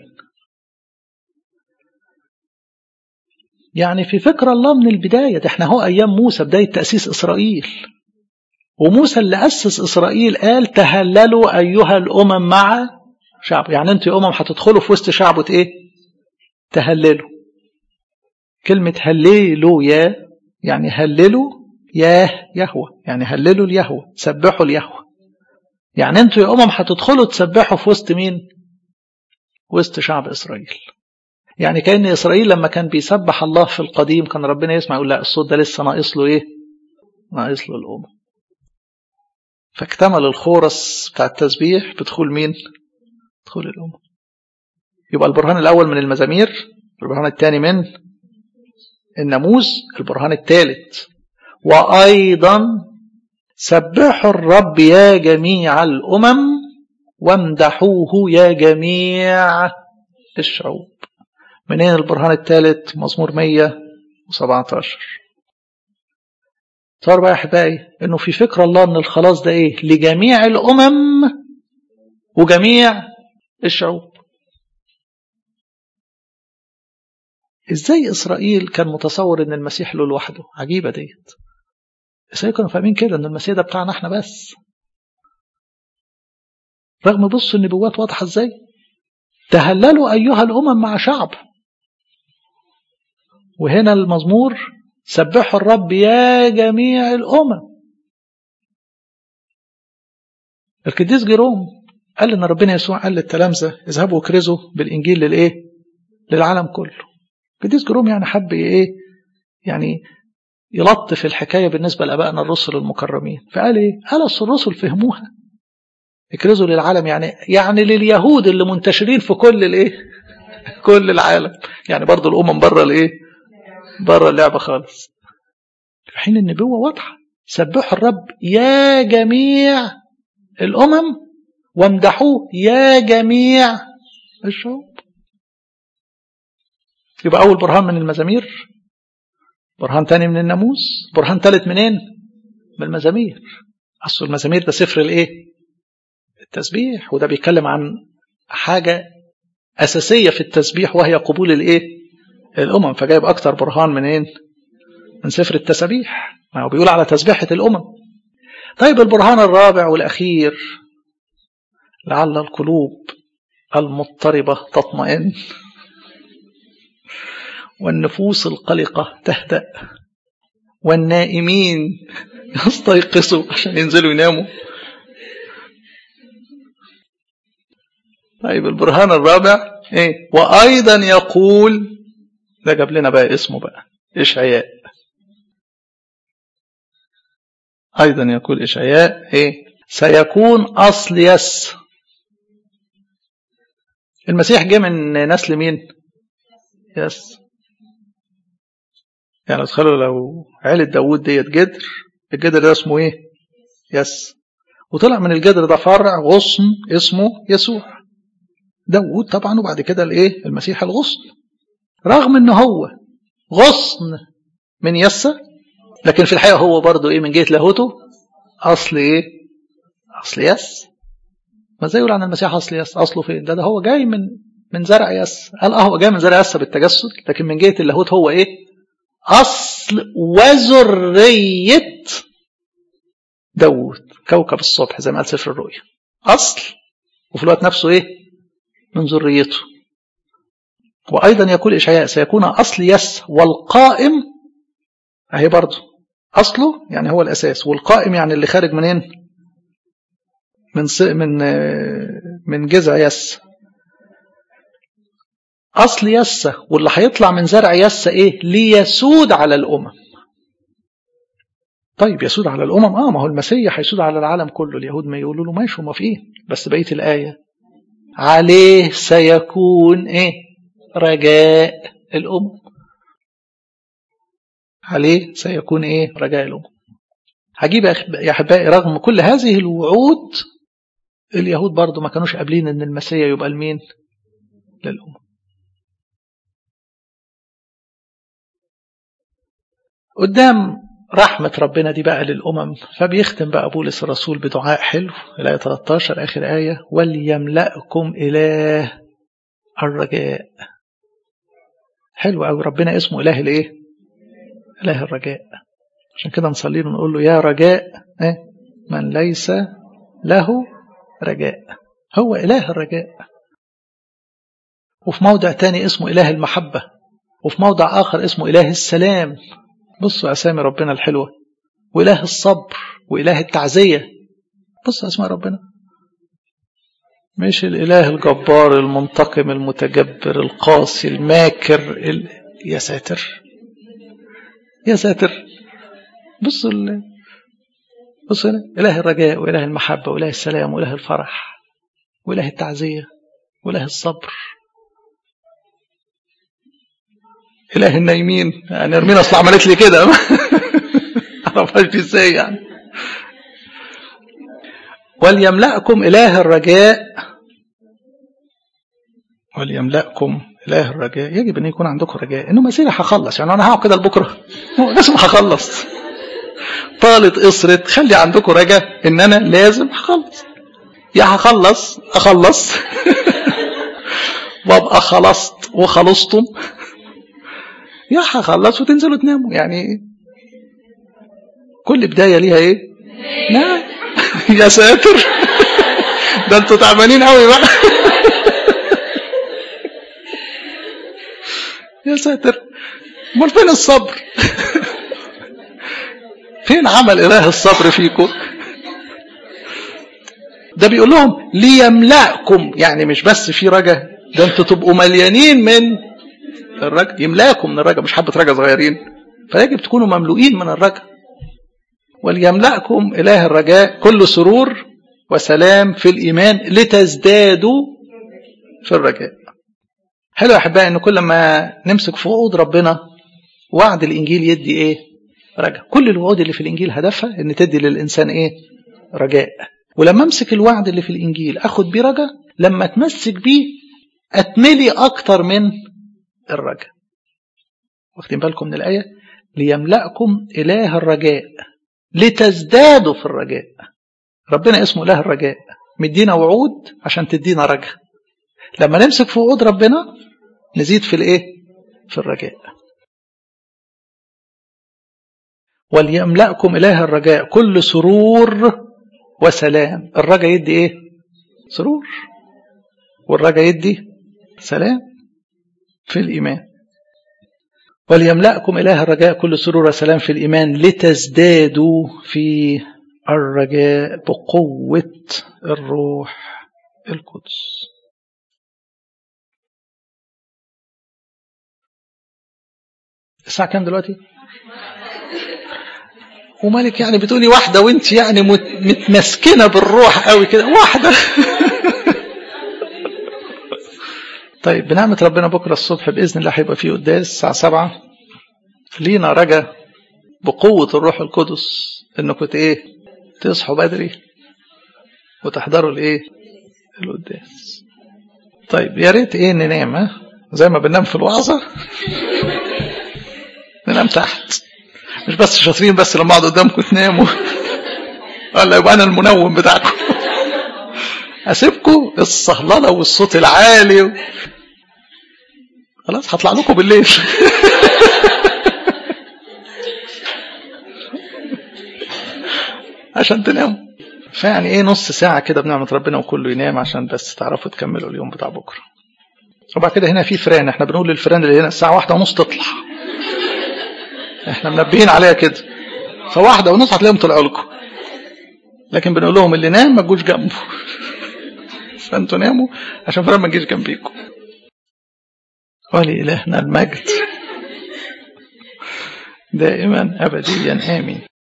يعني في فكر الله من البداية. ده احنا هو أيام موسى بداية تأسيس إسرائيل، وموسى اللي أسس إسرائيل قال تهللوا أيها الأمم مع شعب. يعني أنتوا يا أمم هتدخلوا في وسط شعبه إيه؟ تهللوا. كلمة هللوا يا يعني هللوا ياه يهوى، يعني هللوا اليهوى، سبحوا اليهوى. يعني أنتوا يا أمم هتدخلوا تسبحوا في وسط مين؟ وسط شعب إسرائيل. يعني كأن إسرائيل لما كان بيسبح الله في القديم كان ربنا يسمع يقول لا الصوت ده لسه ناقص له إيه؟ ناقص له الأمم. فاكتمل الخورس بتاع التسبيح بدخول مين؟ بدخول الأمم. يبقى البرهان الأول من المزامير، البرهان الثاني من الناموس، البرهان الثالث وأيضا سبحوا الرب يا جميع الأمم وامدحوه يا جميع الشعوب. منين البرهان الثالث؟ مزمور مية وسبعة عشر. صار بقى يا احبائي انه في فكر الله ان الخلاص ده ايه؟ لجميع الامم وجميع الشعوب. ازاي اسرائيل كان متصور ان المسيح له لوحده؟ عجيبه ديت. ازاي كانوا فاهمين كده ان المسيح ده بتاعنا احنا بس؟ رغم بصوا النبوات واضحه ازاي. تهللوا ايها الامم مع شعب. وهنا المزمور سبحوا الرب يا جميع الامم. القديس جيروم قال ان ربنا يسوع قال للتلامذه اذهبوا وكرزوا بالانجيل للايه؟ للعالم كله. القديس جيروم يعني حب ايه؟ يعني يلطف الحكايه بالنسبه لابائنا الرسل المكرمين، فقال ايه؟ قال اصل الرسل فهموها. اكرزوا للعالم يعني يعني لليهود اللي منتشرين في كل الايه؟ كل العالم. يعني برضو الامم بره الايه؟ بره اللعبه خالص. في حين النبوه واضحه، سبحوا الرب يا جميع الامم وامدحوه يا جميع الشعوب. يبقى اول برهان من المزامير، برهان تاني من الناموس، برهان ثالث منين؟ من المزامير. اصل المزامير ده سفر الايه؟ التسبيح، وده بيتكلم عن حاجه اساسيه في التسبيح وهي قبول الايه؟ الامم. فجايب اكتر برهان منين؟ من سفر التسبيح، ما هو بيقول على تسبيحه الامم. طيب البرهان الرابع والاخير، لعل القلوب المضطربه تطمئن والنفوس القلقه تهدأ والنائمين يستيقظوا عشان ينزلوا يناموا. طيب البرهان الرابع ايه؟ وايضا يقول، ده جاب لنا بقى اسمه بقى اشعياء. ايضا يقول اشعياء ايه؟ سيكون اصل يس. المسيح جه من نسل مين؟ يس. يعني تخيلوا لو عيلة داوود ديت جدر، الجدر ده اسمه ايه؟ يس. وطلع من الجدر ده فرع غصن اسمه يسوع. داوود طبعا، وبعد كده الايه؟ المسيح الغصن. رغم ان هو غصن من يسة، لكن في الحقيقة هو برضه ايه؟ من جهة لاهوته اصل ايه؟ اصل يس. ما زي يقول عن المسيح اصل يس، اصله فين؟ ده ده هو جاي من من زرع يس. قال اه هو جاي من زرع يس بالتجسد، لكن من جهة اللاهوت هو ايه؟ اصل وذرية داوود، كوكب الصبح زي ما قال سفر الرؤيا. اصل وفي الوقت نفسه ايه؟ من ذريته. وايضا يقول اشعياء سيكون اصل يس والقائم، اهي برضه اصله يعني هو الاساس، والقائم يعني اللي خارج منين؟ من من من جذع يس. اصل يس واللي هيطلع من زرع يس ايه؟ ليسود على الامم. طيب يسود على الامم، اه ما هو المسيح هيسود على العالم كله. اليهود ما يقولوا له ماشي هم فيه، بس بقيه الايه عليه سيكون ايه؟ رجاء الامم. عليه سيكون ايه؟ رجاء الامم. عجيب يا احبائي، رغم كل هذه الوعود اليهود برضو ما كانوش قابلين ان المسيح يبقى لمين؟ للامم. قدام رحمة ربنا دي بقى للأمم، فبيختم بقى بولس الرسول بدعاء حلو. الآية ثلاثة عشر آخر آية، وليملأكم إله الرجاء. حلو أوي، ربنا اسمه إله الإيه؟ إله الرجاء. عشان كده نصلي له نقول له يا رجاء إيه؟ من ليس له رجاء. هو إله الرجاء. وفي موضع تاني اسمه إله المحبة، وفي موضع آخر اسمه إله السلام. بصوا أسامي ربنا الحلوة. وإله الصبر وإله التعزية. بصوا أسماء ربنا. مش الإله الجبار المنتقم المتجبر القاسي الماكر ال... يا ساتر يا ساتر. بصوا ال... بصوا هنا إله الرجاء وإله المحبة وإله السلام وإله الفرح وإله التعزية وإله الصبر. إله النايمين. يعني أرمين أصلا عملت لي كده عرفهاش دي إزاي يعني. وليملأكم إله الرجاء. وليملأكم إله الرجاء. يجب أن يكون عندكم رجاء إنه مسيح هخلص. يعني أنا هقعد كده لبكرة لازم هخلص. طالت قصرت، خلي عندكم رجاء إن أنا لازم هخلص. يا هخلص اخلص وابقى خلصت وخلصتم، يا هخلص وتنزلوا تناموا. يعني كل بداية ليها ايه؟ نعم. يا ساتر، ده انتوا تعبانين قوي بقى. يا ساتر، امال فين الصبر؟ فين عمل اله الصبر فيكم؟ ده بيقول لهم ليملأكم، يعني مش بس في رجا، ده انتوا تبقوا مليانين من الرجا، يملاكم من الرجا، مش حبة رجا صغيرين، فيجب تكونوا مملوئين من الرجا. وليملأكم إله الرجاء كل سرور وسلام في الإيمان لتزدادوا في الرجاء. حلو يا أحبائي إن كل ما نمسك في وعود ربنا، وعد الإنجيل يدي إيه؟ رجاء. كل الوعود اللي في الإنجيل هدفها إن تدي للإنسان إيه؟ رجاء. ولما أمسك الوعد اللي في الإنجيل أخد بيه رجاء، لما أتمسك بيه أتملي أكتر من الرجاء. واخدين بالكم من الآية؟ ليملأكم إله الرجاء لتزدادوا في الرجاء. ربنا اسمه إله الرجاء، مدينا وعود عشان تدينا رجاء. لما نمسك في وعود ربنا نزيد في الإيه؟ في الرجاء. وليملأكم إله الرجاء كل سرور وسلام. الرجاء يدي إيه؟ سرور، والرجاء يدي سلام في الإيمان. وليملأكم إله الرجاء كل سرور وسلام في الإيمان لتزدادوا في الرجاء بقوة الروح القدس. الساعة كام دلوقتي؟ ومالك يعني بتقولي واحدة وانت يعني متمسكنة بالروح قوي كده واحدة. طيب بنعمة ربنا بكرة الصبح بإذن الله هيبقى فيه قداس الساعة سبعة. لينا رجا بقوة الروح القدس انكم ايه تصحوا بدري وتحضروا الايه القداس. طيب يا ريت ايه ننام زي ما بننام في الوعظة، ننام تحت، مش بس شاطرين بس لما اقعد قدامكم تناموا، ولا يبقى انا المنوم بتاعكم. اسيبكم الصهلله والصوت العالي و... خلاص هطلع لكم بالليل. عشان تناموا. فيعني ايه نص ساعه كده بنعمه ربنا وكله ينام عشان بس تعرفوا تكملوا اليوم بتاع بكره. وبعد كده هنا في فران، احنا بنقول للفران اللي هنا الساعه واحدة ونص تطلع، احنا منبهين عليها كده، فواحدة ونص هتلاقيهم طلعوا لكم، لكن بنقول لهم اللي نام ما تجوش جنبه. فانتوا ناموا عشان فران ما تجيش جنبيكم. ولإلهنا المجد دائما أبديا آمين.